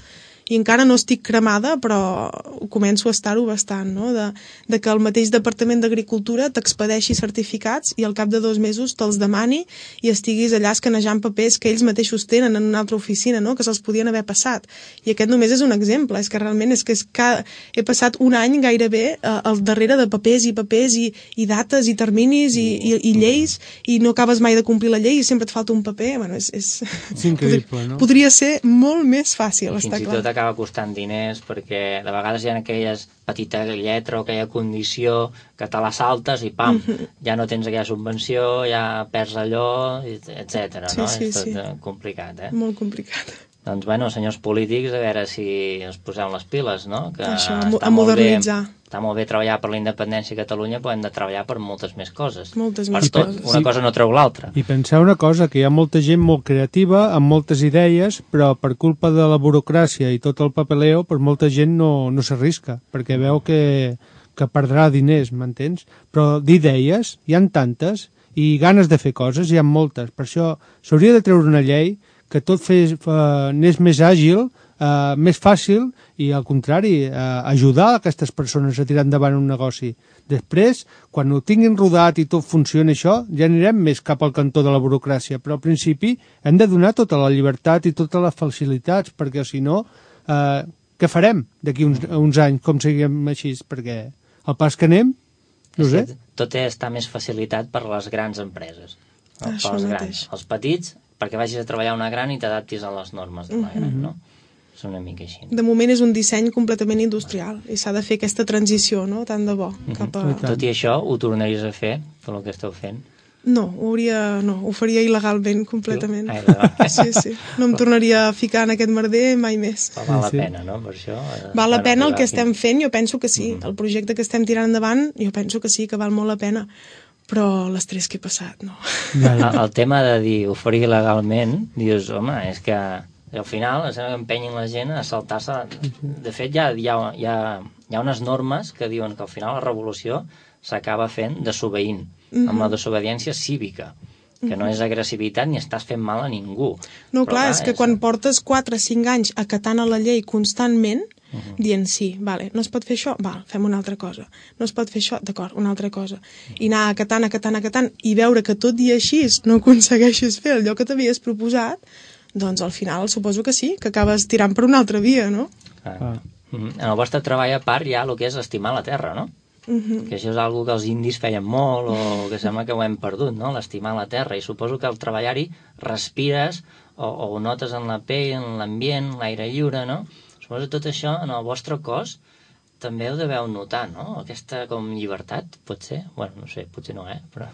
i encara no estic cremada, però començo a estar-ho bastant, no? De, de que el mateix Departament d'Agricultura t'expedeixi certificats i al cap de dos mesos te'ls demani i estiguis allà escanejant papers que ells mateixos tenen en una altra oficina, no? Que se'ls podien haver passat. I aquest només és un exemple, és que realment és que és que he passat un any gairebé eh, al darrere de papers i papers i, i dates i terminis i, i, i lleis i no acabes mai de complir la llei i sempre et falta un paper. Bueno, és, és... és increïble, no? Podria ser molt més fàcil, I està fins i clar. tot acaba costant diners perquè de vegades hi ha aquelles petita lletra o aquella condició que te la saltes i pam, mm-hmm. ja no tens aquella subvenció, ja perds allò, etcètera. Sí, no? sí, És tot sí. complicat, eh? Molt complicat. Doncs, bueno, senyors polítics, a veure si us poseu les piles, no? Que Això, a, està a modernitzar. Molt bé, està molt bé treballar per la independència a Catalunya, però hem de treballar per moltes més coses. Moltes per més tot, coses. una Sí. cosa no treu l'altra. I pensar una cosa, que hi ha molta gent molt creativa, amb moltes idees, però per culpa de la burocràcia i tot el papeleo, pues molta gent no, no s'arrisca, perquè veu que, que perdrà diners, m'entens? Però d'idees hi han tantes, i ganes de fer coses hi ha moltes. Per això s'hauria de treure una llei que tot fes, uh, anés més àgil, uh, més fàcil, i al contrari, uh, ajudar aquestes persones a tirar endavant un negoci. Després, quan ho tinguin rodat i tot funcioni això, ja anirem més cap al cantó de la burocràcia, però al principi hem de donar tota la llibertat i totes les facilitats, perquè si no, uh, què farem d'aquí uns, uns anys, com seguim així? Perquè al pas que anem, no sé. Tot està més facilitat per les grans empreses. No? Això Pels mateix. grans. Els petits, perquè vagis a treballar a una gran i t'adaptis a les normes de la gran, no? És una mica així. De moment és un disseny completament industrial i s'ha de fer aquesta transició, no? Tant de bo. Cap a... Tot i això, ho tornaries a fer, tot el que esteu fent? No, ho hauria... No, ho faria il·legalment, completament. Ah, il·legal. Sí, sí. No em tornaria a ficar en aquest merder mai més. Però val la Sí. pena, no?, per això. eh, Val la per pena el arribar que aquí. estem fent, jo penso que sí. El projecte que estem tirant endavant, jo penso que sí, que val molt la pena. Però l'estrès que he passat, no. Ja, ja. El, el tema de dir oferir legalment, dius, home, és que al final es empenyin la gent a saltar-se. De fet, hi ha, hi, ha, hi, ha, hi ha unes normes que diuen que al final la revolució s'acaba fent desobeint, mm-hmm. amb la desobediència cívica, que no és agressivitat ni estàs fent mal a ningú. No, Però, clar, és que quan portes quatre o cinc anys acatant a la llei constantment, uh-huh. dient sí, vale, no es pot fer això? Val, fem una altra cosa. No es pot fer això? D'acord, una altra cosa. I anar acatant, acatant, acatant, i veure que tot i així no aconsegueixes fer allò que t'havies proposat, doncs al final suposo que sí, que acabes tirant per una altra via, no? Ah. Ah. Mm-hmm. En el vostre treball a part hi ha el que és estimar la terra, no? Uh-huh. Que això és algo que els indis feien molt o que sembla que ho hem perdut, no? L'estimar la terra. I suposo que al treballar-hi respires o, o ho notes en la pell, en l'ambient, l'aire lliure, no? Suposo que tot això en el vostre cos també ho deveu notar, no? Aquesta com llibertat, pot ser? Bueno, no sé, potser no, eh? Però...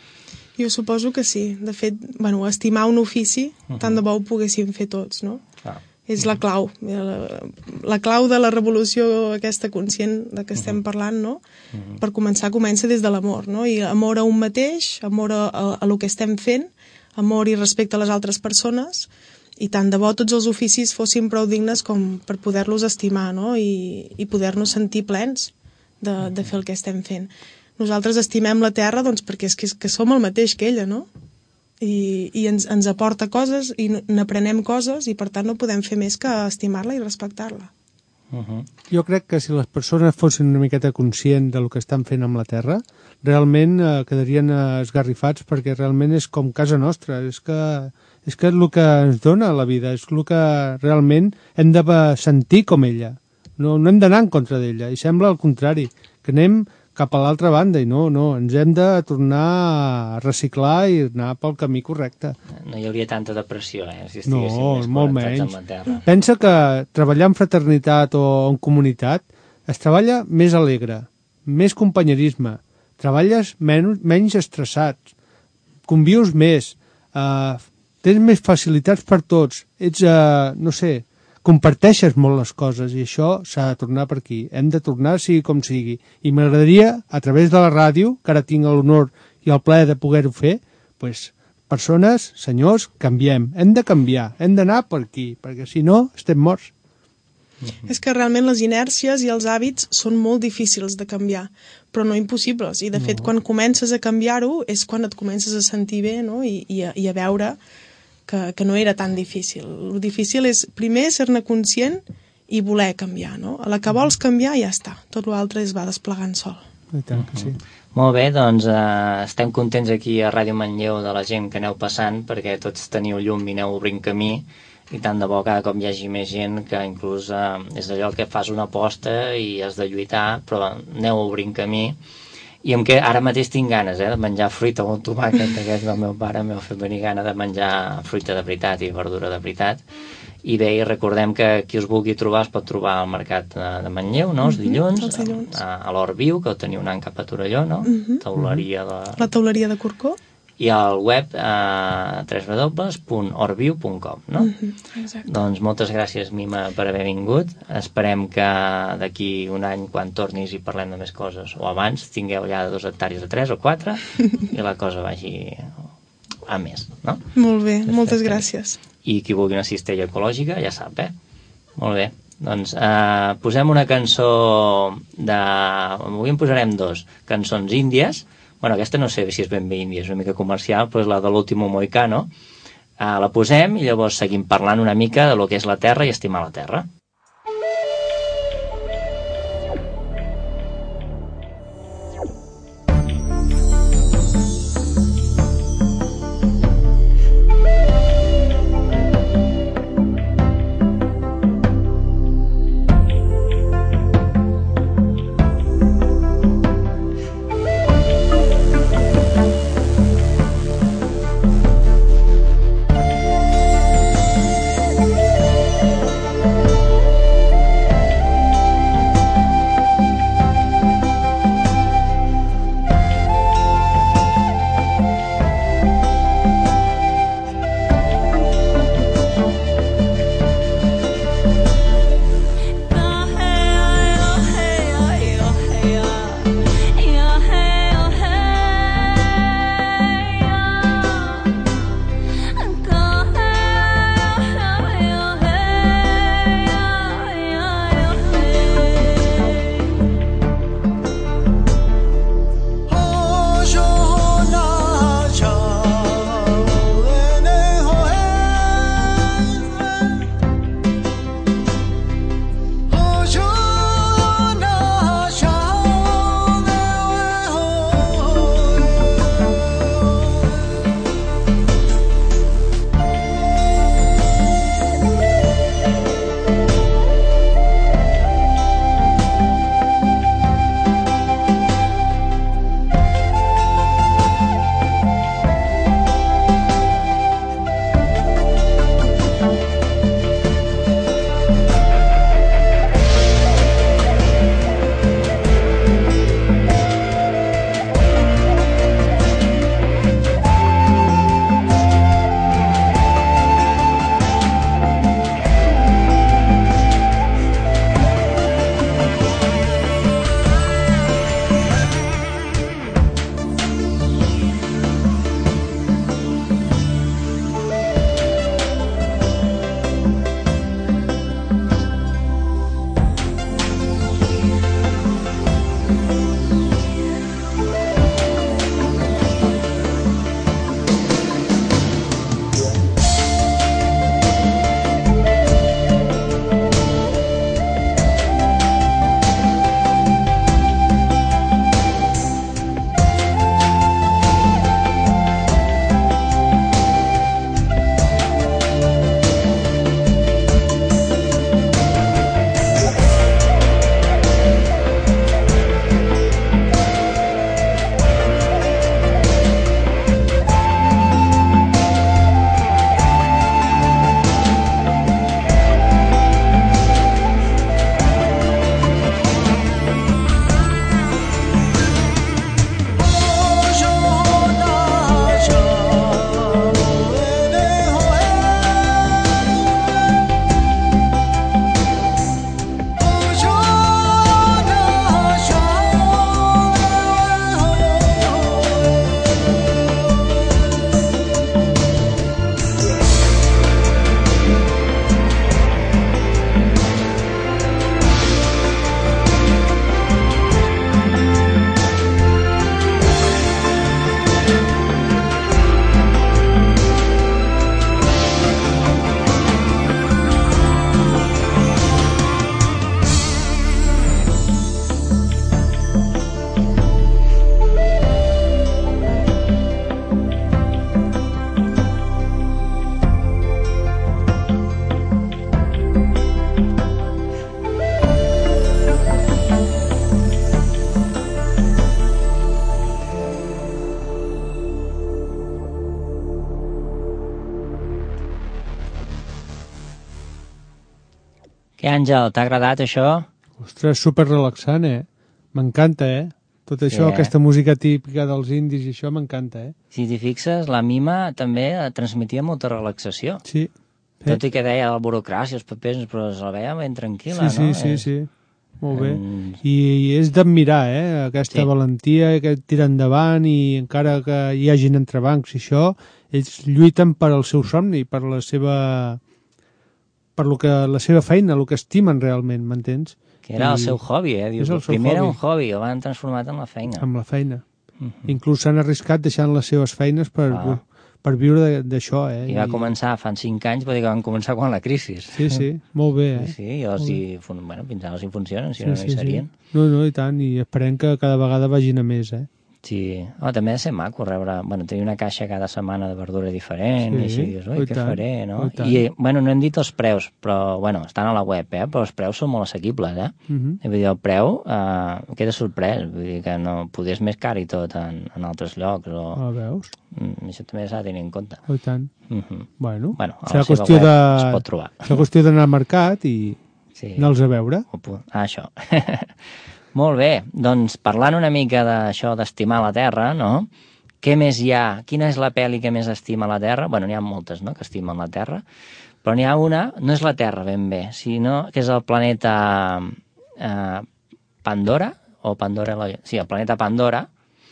Jo suposo que sí. De fet, bueno, estimar un ofici, uh-huh. tant de bo ho poguéssim fer tots, no? Ah. És la clau. La, la clau de la revolució aquesta conscient de què estem parlant, no? Uh-huh. Per començar, comença des de l'amor, no? I amor a un mateix, amor a, a, a lo que estem fent, amor i respecte a les altres persones, i tant de bo tots els oficis fossin prou dignes com per poder-los estimar, no? I, i poder-nos sentir plens de, de fer el que estem fent. Nosaltres estimem la terra doncs, perquè és que, que som el mateix que ella, no? I, i ens, ens aporta coses i n'aprenem coses i per tant no podem fer més que estimar-la i respectar-la. Uh-huh. Jo crec que si les persones fossin una miqueta conscients del que estan fent amb la terra, realment eh, quedarien esgarrifats perquè realment és com casa nostra, és que, és que és el que ens dona la vida, és el que realment hem de sentir com ella, no, no hem d'anar en contra d'ella, i sembla al contrari, que anem cap a l'altra banda, i no, no, ens hem de tornar a reciclar i anar pel camí correcte. No hi hauria tanta depressió, eh, si No, estiguéssim més molt connectats menys. amb la terra. Pensa que treballar en fraternitat o en comunitat es treballa més alegre, més companyerisme, treballes menys, menys estressats, convius més, eh, tens més facilitats per tots, ets, eh, no sé, comparteixes molt les coses i això s'ha de tornar per aquí. Hem de tornar sigui com sigui. I m'agradaria, a través de la ràdio, que ara tinc l'honor i el plaer de poder-ho fer, pues, persones, senyors, canviem. Hem de canviar, hem d'anar per aquí, perquè si no estem morts. Mm-hmm. És que realment les inèrcies i els hàbits són molt difícils de canviar, però no impossibles. I de fet, no. quan comences a canviar-ho és quan et comences a sentir bé, no? I, i, a, i a veure que, que no era tan difícil. El difícil és, primer, ser-ne conscient i voler canviar, no? A la que vols canviar ja està, tot l'altre es va desplegant sol. I tant que sí. Molt bé, doncs eh, estem contents aquí a Ràdio Manlleu de la gent que aneu passant, perquè tots teniu llum i aneu obrint camí, i tant de bo cada cop hi hagi més gent que inclús eh, és allò que fas una aposta i has de lluitar, però aneu obrint camí. I em que ara mateix tinc ganes eh, de menjar fruita o un tomàquet d'aquest del meu pare, m'heu fet venir gana de menjar fruita de veritat i verdura de veritat. I bé, i recordem que qui us vulgui trobar es pot trobar al mercat de, de Manlleu, no? Els dilluns, els dilluns. a, a l'Hort Viu, que ho teniu anant cap a Torelló, no? Mhm. Tauleria de... La tauleria de Corcó. I al web a w w w punt hortviu punt com, no? Mhm, exacte. Doncs moltes gràcies, Mima, per haver vingut. Esperem que d'aquí un any, quan tornis i parlem de més coses, o abans, tingueu ja dos hectàrees de tres o quatre i la cosa vagi a més, no? Molt bé, moltes gràcies. I qui vulgui una cistella ecològica ja sap, eh? Molt bé. Doncs eh, posem una cançó de... Avui en posarem dos cançons índies. Bueno, aquesta no sé si és ben bé índia, és una mica comercial, però és la de l'Último Mohicano. Eh, la posem i llavors seguim parlant una mica de lo que és la terra i estimar la terra. Thank Què, Àngel, t'ha agradat això? Ostres, super relaxant, eh? M'encanta, eh? Tot això, Sí, eh? aquesta música típica dels indis i això m'encanta, eh? Si t'hi fixes, la Mima també transmetia molta relaxació. Sí. Tot i que deia la burocràcia, els papers, però se la veia ben tranquil·la, sí, sí, no? Sí, és... sí, molt bé. Mm. I, I és d'admirar, eh? Aquesta Sí. valentia, aquest tirar endavant i encara que hi hagin entrebancs i això, ells lluiten per al seu somni, per la seva per lo que, la seva feina, el que estimen realment, m'entens? Que era I el seu hobby, eh? Dius, és el seu primer era hobby. un hobby, el van transformat en la feina. Amb la feina. Uh -huh. Inclús s'han arriscat deixant les seves feines per, Ah. per viure d'això, eh? I va començar fa cinc anys, vull dir que van començar quan la crisi. Sí, sí, molt bé, eh? Sí, sí, i els hi, fun- bueno, fins ara els hi funcionen, si Sí, no, no sí, hi serien. sí. No, no, i tant, i esperem que cada vegada vagin a més, eh? Sí, oh, també ha de ser maco rebre, bueno, tenir una caixa cada setmana de verdura diferent, Sí, i així dius, ui, i què tant, faré, no? i tant. I, bueno, no hem dit els preus, però, bueno, estan a la web, eh? Però els preus són molt assequibles, eh? Uh -huh. I vull dir, el preu eh, queda sorprès, vull dir que no, poder és més car i tot en, en altres llocs, o... Ah, veus? Mm, això també s'ha de tenir en compte. Oh, i tant. Uh -huh. Bueno, Bueno, a serà la seva qüestió web de... es pot trobar. Serà qüestió d'anar al mercat i Sí. anar-los a veure. Ah, això. Molt bé, doncs parlant una mica d'això d'estimar la Terra, no? Què més hi ha? Quina és la pel·li que més estima la Terra? Bueno, n'hi ha moltes, no?, que estimen la Terra, però n'hi ha una, no és la Terra ben bé, sinó que és el planeta eh, Pandora, o Pandora, la... sí, el planeta Pandora,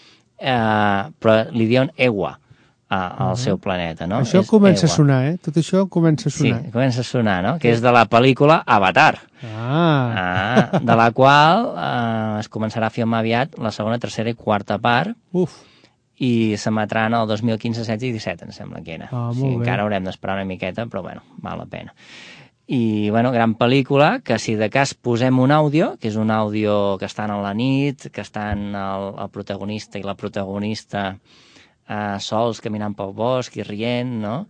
eh, però li diuen Ewa al uh -huh. seu planeta, no? Això és comença Ewa. a sonar, eh? Tot això comença a sonar. Sí, comença a sonar, no? Que és de la pel·lícula Avatar. Ah, Ah, de la qual eh, es començarà a filmar aviat la segona, tercera i quarta part uf, i s'emetran el dos mil quinze, setze i disset, em sembla que era. Ah, o molt sigui, bé. encara haurem d'esperar una miqueta, però bueno, val la pena. I, bueno, gran pel·lícula, que si de cas posem un àudio, que és un àudio que estan a la nit, que estan el, el protagonista i la protagonista eh, sols caminant pel bosc i rient, no?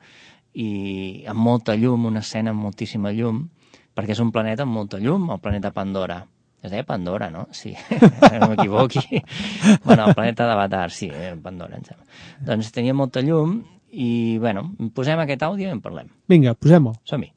I amb molta llum, una escena amb moltíssima llum, perquè és un planeta amb molta llum, el planeta Pandora. Es deia Pandora, no? Sí, no m'equivoqui. Bueno, el planeta d'Avatar, sí, era Pandora, em sembla. Doncs tenia molta llum i, bueno, posem aquest àudio i en parlem. vinga, posem-ho. Som-hi.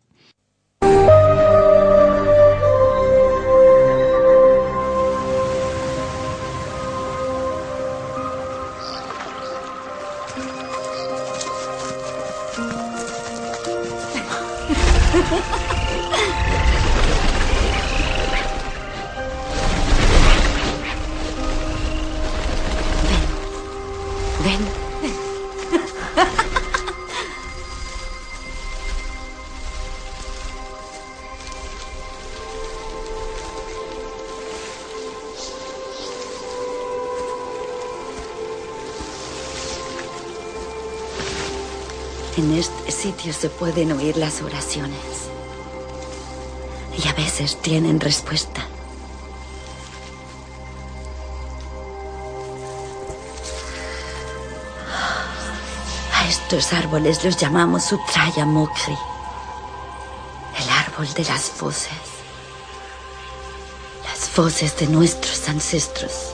Ven. En este sitio se pueden oír las oraciones. Y a veces tienen respuesta. A estos árboles los llamamos Utraya Mokri, el árbol de las voces. Las voces de nuestros ancestros.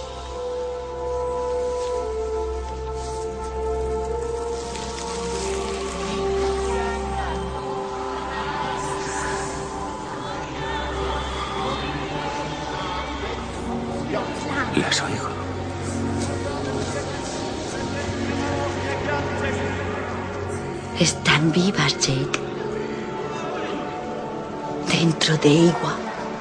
Las oigo. Están vivas, Jake. Dentro de Ewa.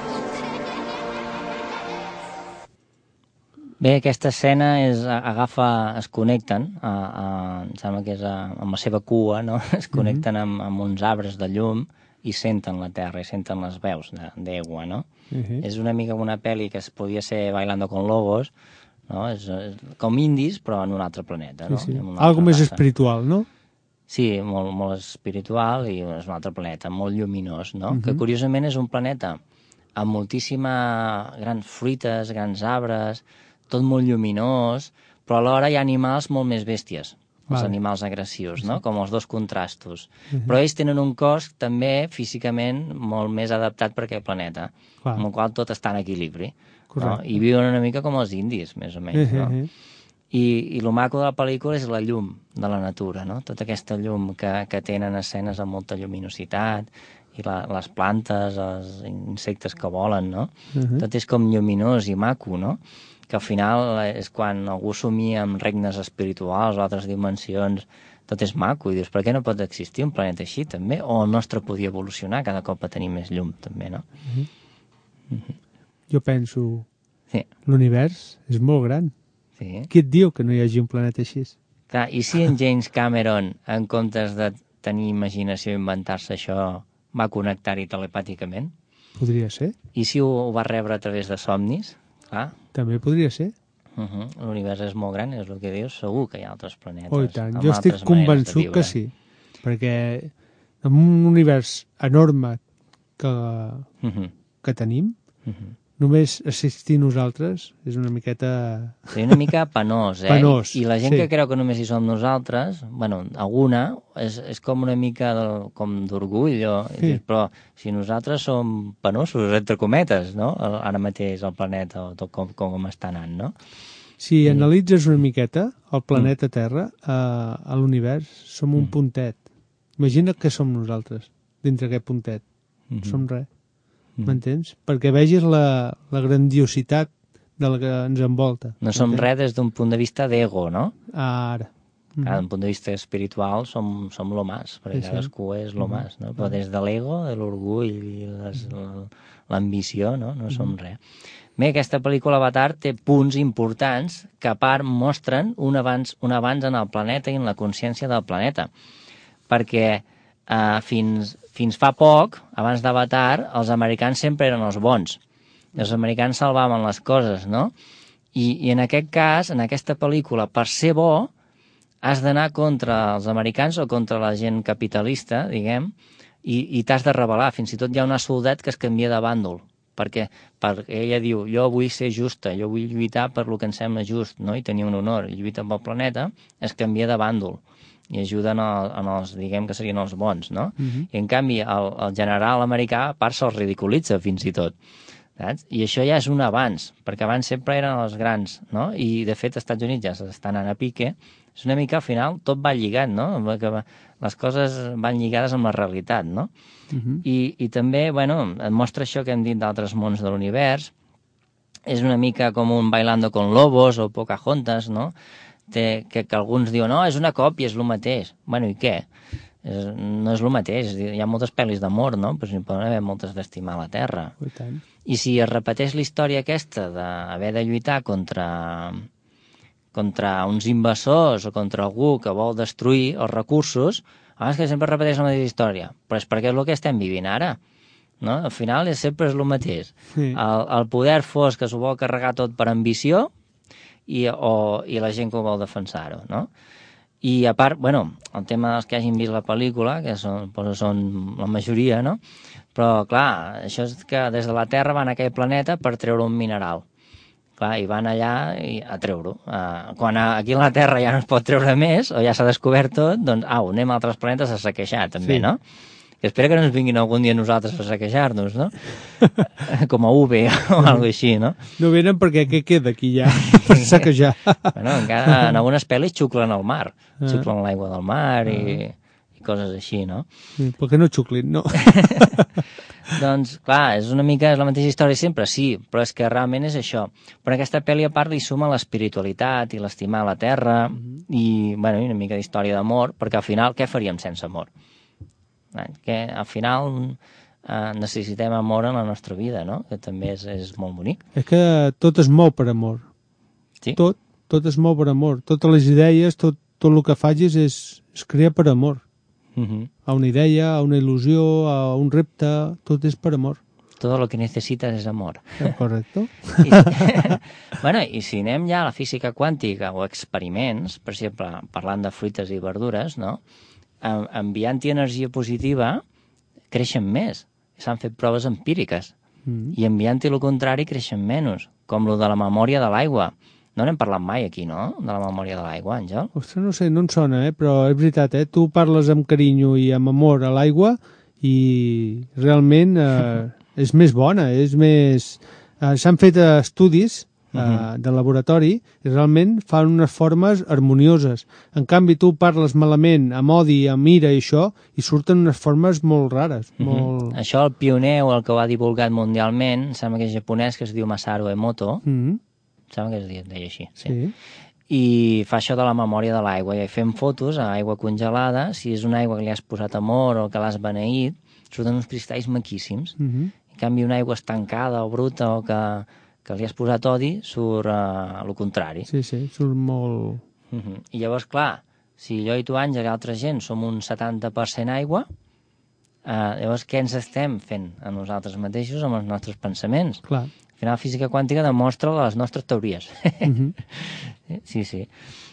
Bé, aquesta escena és, agafa, es connecten, a, a, em sembla que és a, amb la seva cua, no? Es connecten amb, amb uns arbres de llum i senten la terra, i senten les veus d'Ewa, no? Uh -huh. És una mica una pel·li que es podia ser Bailando con Lobos, no? És, és com indis, però en un altre planeta, no? Sí, sí. En una Algo altra més raça. espiritual, no? Sí, molt, molt espiritual i és un altre planeta, molt lluminós, no? Uh -huh. Que curiosament és un planeta amb moltíssima grans fruites, grans arbres, tot molt lluminós, però alhora hi ha animals molt més bèsties, els Vale. animals agressius, no? Com els dos contrastos. Uh -huh. Però ells tenen un cos també físicament molt més adaptat per aquest planeta, Clar. amb el qual tot està en equilibri. No? Correcte. I viuen una mica com els indis, més o menys, Uh no? -huh. I, i el maco de la pel·lícula és la llum de la natura, no? Tota aquesta llum que, que tenen escenes amb molta lluminositat i la, les plantes, els insectes que volen, no? Uh-huh. Tot és com lluminós i maco, no? Que al final és quan algú somia amb regnes espirituals o altres dimensions, tot és maco, i dius, per què no pot existir un planeta així, també? O el nostre podia evolucionar, cada cop a tenir més llum, també, no? Uh-huh. Uh-huh. Jo penso, sí. L'univers és molt gran. Sí. Qui et diu que no hi hagi un planeta així? Clar, i si en James Cameron, en comptes de tenir imaginació i inventar-se això, va connectar-hi telepàticament? Podria ser. I si ho, ho va rebre a través de somnis? Clar. També podria ser. Uh-huh. L'univers és molt gran, és el que dius, segur que hi ha altres planetes. Oh, i tant. Jo estic convençut que sí, perquè en un univers enorme que, uh-huh. que tenim, uh-huh. només assistir nosaltres és una miqueta... Sí, una mica penós, eh? Penós, I la gent sí. que creu que només hi som nosaltres, bueno, alguna, és, és com una mica de, com d'orgull, o, sí. Però si nosaltres som penosos, entre cometes, no? Ara mateix el planeta, o tot com, com està anant, no? Si mm. analitzes una miqueta el planeta Terra, a, a l'univers, som un mm. puntet. Imagina't que som nosaltres, dintre aquest puntet. Mm-hmm. Som res. M'entens? Perquè vegis la, la grandiositat de la que ens envolta. No som res des d'un punt de vista d'ego, no? Ara. Mm-hmm. Des d'un punt de vista espiritual som, som lo más, perquè sí, cadascú sí. és lo mm-hmm. más, no? Però des de l'ego, de l'orgull i les, l'ambició, no? No som mm-hmm. res. Bé, aquesta pel·lícula Avatar té punts importants que a part mostren un abans, un abans en el planeta i en la consciència del planeta. Perquè eh, fins... Fins fa poc, abans d'Avatar, els americans sempre eren els bons. Els americans salvaven les coses, no? I, i en aquest cas, en aquesta pel·lícula, per ser bo, has d'anar contra els americans o contra la gent capitalista, diguem, i, i t'has de rebel·lar. Fins i tot hi ha una soldat que es canvia de bàndol, perquè, perquè ella diu, jo vull ser justa, jo vull lluitar per lo que em sembla just, no? I tenir un honor, i lluita pel planeta, es canvia de bàndol i ajuden el, en els, diguem que serien els bons, no? Uh-huh. I en canvi el, el general americà a part se'l ridiculitza fins i tot, saps? I això ja és un avanç, perquè abans sempre eren els grans, no? I de fet als Estats Units ja s'estan anant a pique, és una mica al final tot va lligat, no? Que les coses van lligades amb la realitat, no? Uh-huh. I, i també, bueno, et mostra això que hem dit d'altres mons de l'univers, és una mica com un Bailando con Lobos o Pocahontas, no? Que, que, que alguns diuen, no, és una còpia, és el mateix. Bueno, i què? És, no és el mateix. Hi ha moltes pel·lis d'amor, no? Però n'hi poden haver moltes d'estimar la Terra. I tant. I si es repeteix la història aquesta d'haver de lluitar contra, contra uns invasors o contra algú que vol destruir els recursos, abans que sempre repeteix la mateixa història. Però és perquè és el que estem vivint ara. No? Al final és, sempre és el mateix. Sí. El, el poder fosc que s'ho vol carregar tot per ambició, I, o, i la gent que ho vol defensar-ho, no? I a part, bueno, el tema dels que hagin vist la pel·lícula, que són, són la majoria, no? Però, clar, això és que des de la Terra van a aquell planeta per treure un mineral. Clar, i van allà i, a treure-ho. Uh, quan a, aquí a la Terra ja no es pot treure més, o ja s'ha descobert tot, doncs, au, anem a altres planetes a saquejar, també, sí. No? I espero que no ens vinguin algun dia nosaltres a saquejar-nos, no? Com a U V o alguna així, no? No venen perquè què queda aquí ja per saquejar? Bueno, encara en algunes pel·lis xuclen al mar, ah. xuclen l'aigua del mar ah. i, i coses així, no? Sí, però que no xuclin, no? Doncs, clar, és una mica és la mateixa història sempre, sí, però és que realment és això. Però aquesta pel·li a part li suma l'espiritualitat i l'estimar la terra mm-hmm. i, bueno, i una mica d'història d'amor, perquè al final què faríem sense amor? Que al final eh, necessitem amor en la nostra vida, no? Que també és, és molt bonic. És que tot es mou per amor. Sí? Tot, tot es mou per amor. Totes les idees, tot, tot el que facis és, es crea per amor. Uh-huh. A una idea, a una il·lusió, a un repte, tot és per amor. Todo lo que necesitas es amor. Correcto. I, bueno, i si anem ja a la física quàntica o experiments, per exemple, parlant de fruites i verdures, no? Enviant-hi energia positiva creixen més. S'han fet proves empíriques. Mm. I enviant-hi el contrari creixen menys, com lo de la memòria de l'aigua. No n'hem parlat mai aquí, no?, de la memòria de l'aigua, Àngel? Ostres, no sé, no em sona, eh? Però és veritat, eh? Tu parles amb carinyo i amb amor a l'aigua i realment eh, és més bona, és més... Eh, s'han fet estudis uh, uh-huh. de laboratori, i realment fan unes formes harmonioses. En canvi, tu parles malament, amb odi, amb ira i això, i surten unes formes molt rares. Uh-huh. molt... Això el pioner, o el que ho ha divulgat mundialment, em sembla que és japonès, que es diu Masaru Emoto, uh-huh. em sembla que es deia així, sí. sí. I fa això de la memòria de l'aigua, i fem fotos a aigua congelada, si és una aigua que li has posat amor o que l'has beneït, surten uns cristalls maquíssims. Uh-huh. En canvi, una aigua estancada o bruta o que, que li has posat odi, surt uh, el contrari. Sí, sí, surt molt... Uh-huh. I llavors, clar, si jo i tu, Àngel, i altra gent som un setanta per cent aigua, uh, llavors què ens estem fent a nosaltres mateixos amb els nostres pensaments? Clar. Al final, física quàntica demostra les nostres teories. Uh-huh. Sí, sí.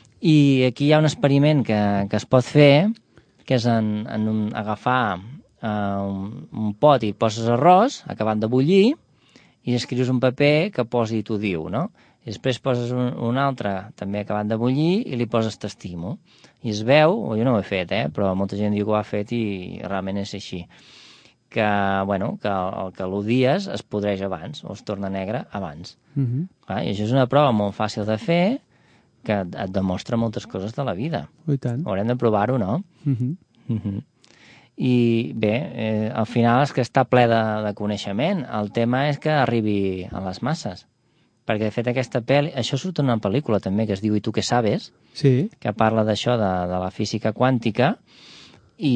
I aquí hi ha un experiment que, que es pot fer, que és en, en un, agafar uh, un, un pot i poses arròs acabat de bullir i escrius un paper que posi t'ho diu, no? I després poses un, un altre també acabat de bullir i li poses t'estimo. I es veu, o jo no ho he fet, eh, però molta gent diu que ho ha fet i realment és així, que, bueno, que el, el que l'odies es podreix abans o es torna negre abans. Uh-huh. Clar, i això és una prova molt fàcil de fer que et demostra moltes coses de la vida. Oh, i tant. Haurem de provar-ho, no? Uh-huh. Uh-huh. I bé, eh, al final és que està ple de, de coneixement. El tema és que arribi a les masses. Perquè, de fet, aquesta pel·li... Això surt en una pel·lícula, també, que es diu I tu què sabes? Sí. Que parla d'això, de, de la física quàntica, i,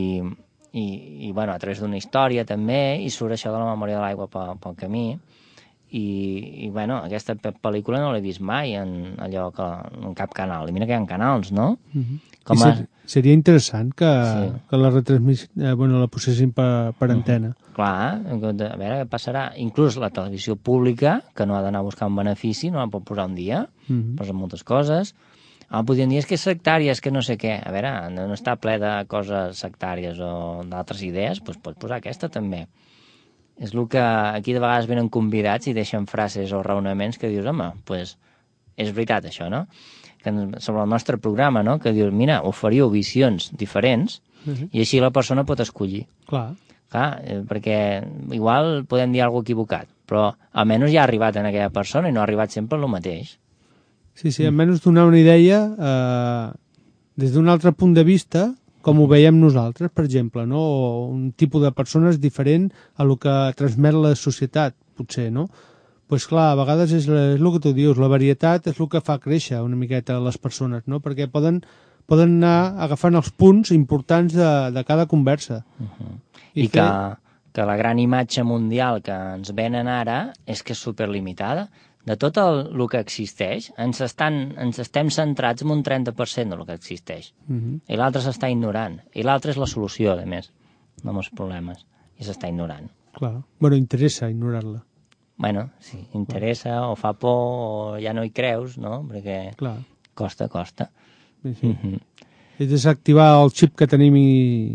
i, i bueno, a través d'una història, també, i surt això de la memòria de l'aigua pel, pel camí. I, i bueno, aquesta pel·lícula no l'he vist mai en allò que en cap canal. I mira que hi ha canals, no? Uh-huh. Com ser, a... Seria interessant que, sí. que la retransmissió, eh, bueno, la posessin per, per uh-huh. antena. Clar, a veure què passarà. Inclús la televisió pública, que no ha d'anar a buscar un benefici, no la pot posar un dia, uh-huh. posa moltes coses. Ah, podríem dir, és que és sectària, és que no sé què. A veure, no està ple de coses sectàries o d'altres idees, doncs pots posar aquesta també. És el que aquí de vegades venen convidats i deixen frases o raonaments que dius, home, doncs és veritat això, no? Que sobre el nostre programa, no? Que dius, mira, oferiu visions diferents uh-huh. i així la persona pot escollir. Clar. Clar, eh, perquè igual podem dir alguna cosa equivocat, però almenys ja ha arribat en aquella persona i no ha arribat sempre el mateix. Sí, sí, almenys donar una idea eh, des d'un altre punt de vista, com ho veiem nosaltres, per exemple, no? O un tipus de persones diferent a el que transmet la societat, potser, no? Doncs pues clar, a vegades és, és el que tu dius, la varietat és el que fa créixer una miqueta les persones, no? Perquè poden, poden anar agafant els punts importants de, de cada conversa. Uh-huh. I, I fer... que, que la gran imatge mundial que ens venen ara és que és superlimitada. De tot el, el que existeix, ens, estan, ens estem centrats en un trenta per cent del que existeix. Uh-huh. I l'altre s'està ignorant. I l'altre és la solució, a més, de molts problemes. I s'està ignorant. Clar. Bueno, interessa ignorar-la. Bueno, sí, interessa, clar. O fa por, o ja no hi creus, no? Perquè clar. costa, costa. Sí, sí. Uh-huh. És desactivar el xip que tenim i...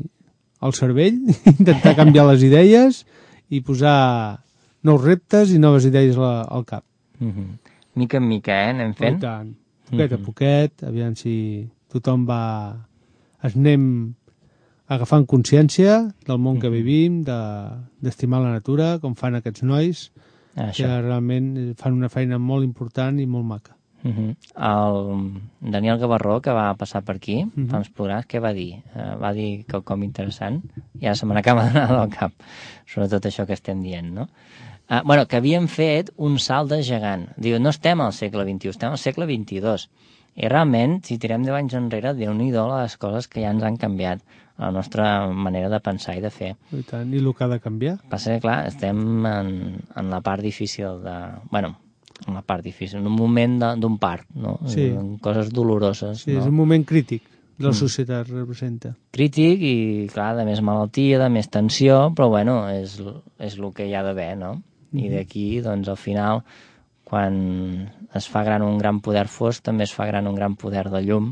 al cervell, intentar canviar les idees i posar nous reptes i noves idees al cap. Uh-huh. Mica en mica, eh, anem fent? Oh, tant. Poquet uh-huh. a poquet, aviam si tothom va... es anem agafant consciència del món uh-huh. que vivim, de, d'estimar la natura, com fan aquests nois, ah, que realment fan una feina molt important i molt maca. Uh-huh. El Daniel Gavarró, que va passar per aquí, uh-huh. fa uns programes, què va dir? Uh, va dir quelcom interessant, ja se me n'acaba d'anar del cap, sobretot això que estem dient, no? Uh, bueno, que havien fet un salt de gegant. Diu, no estem al segle vint-i-u, estem al segle vint-i-dos. I realment, si tirem deu anys enrere, Déu-n'hi-do les coses que ja ens han canviat, la nostra manera de pensar i de fer. I tant, i el que ha de canviar? Passa que, clar, estem en, en la part difícil de... Bueno, en la part difícil, en un moment de, d'un part, no? Sí. En coses doloroses. Sí, no? És un moment crític de la societat, mm. representa. Crític i, clar, de més malaltia, de més tensió, però, bueno, és, és el que hi ha d'haver, no? I d'aquí, doncs, al final, quan es fa gran un gran poder fosc, també es fa gran un gran poder de llum,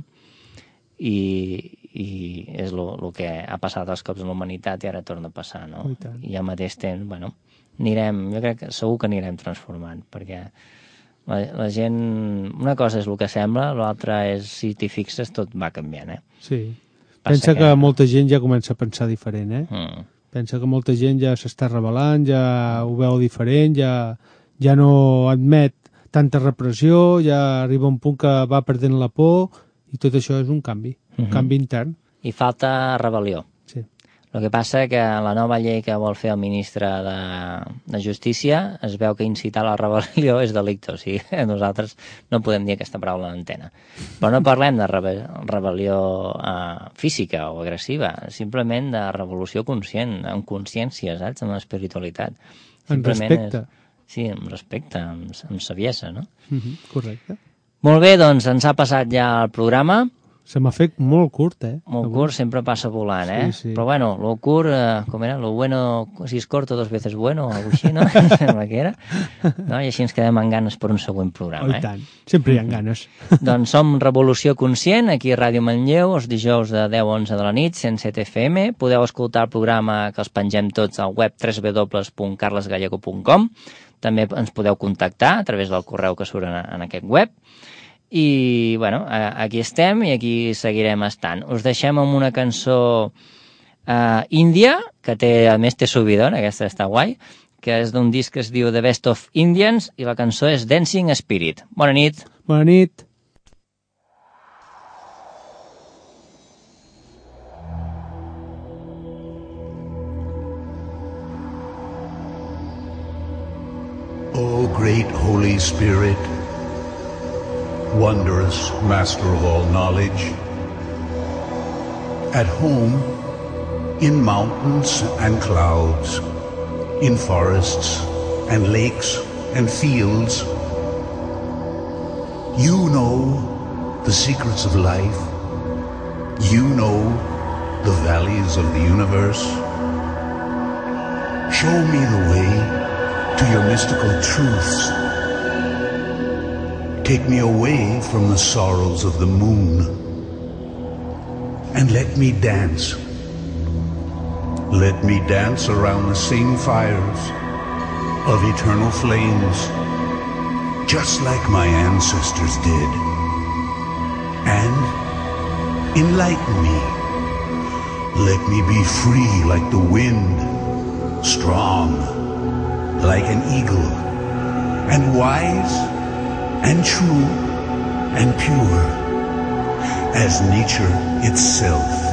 i, i és el que ha passat als cops en la humanitat i ara torna a passar, no? I al mateix temps, bueno, anirem, jo crec que segur que anirem transformant, perquè la, la gent... Una cosa és el que sembla, l'altra és, si t'hi fixes, tot va canviant, eh? Sí. Passa Pensa que... que molta gent ja comença a pensar diferent, eh? Mm. Pensa que molta gent ja s'està rebel·lant, ja ho veu diferent, ja, ja no admet tanta repressió, ja arriba un punt que va perdent la por, i tot això és un canvi, un Mhm. canvi intern. I falta rebel·lió. Sí. El que passa que la nova llei que vol fer el ministre de, de Justícia es veu que incitar a la rebel·lió és delicte, o sigui, nosaltres no podem dir aquesta paraula en antena. Però no parlem de rebe rebel·lió uh, física o agressiva, simplement de revolució conscient, amb consciència, saps?, amb espiritualitat. En respecte. És, sí, amb respecte, amb, amb saviesa, no? Mm-hmm, correcte. Molt bé, doncs ens ha passat ja el programa. Se m'ha fet molt curt, eh? Molt avui. curt, sempre passa volant, eh? Sí, sí. Però bueno, lo curt, eh, com era? Lo bueno, si es corto, dos veces bueno, o alguna així, no? Sembla que era. No? I així ens quedem amb ganes per un següent programa, Oh, i eh? tant. Sempre hi ha ganes. Doncs som Revolució Conscient, aquí a Ràdio Manlleu, els dijous de deu a onze de la nit, cent set F M. Podeu escoltar el programa que els pengem tots al web w w w punt carles gallego punt com. També ens podeu contactar a través del correu que surt en, en aquest web. I, bueno, aquí estem i aquí seguirem estant. Us deixem amb una cançó uh, índia, que té, a més té subidon, aquesta està guai, que és d'un disc que es diu The Best of Indians, i la cançó és Dancing Spirit. Bona nit. Bona nit. O great Holy Spirit, wondrous Master of all knowledge, at home in mountains and clouds, in forests and lakes and fields, you know the secrets of life, you know the valleys of the universe. Show me the way to your mystical truths. Take me away from the sorrows of the moon, and let me dance. Let me dance around the same fires of eternal flames, just like my ancestors did. And enlighten me. Let me be free like the wind, strong like an eagle, and wise and true and pure as nature itself.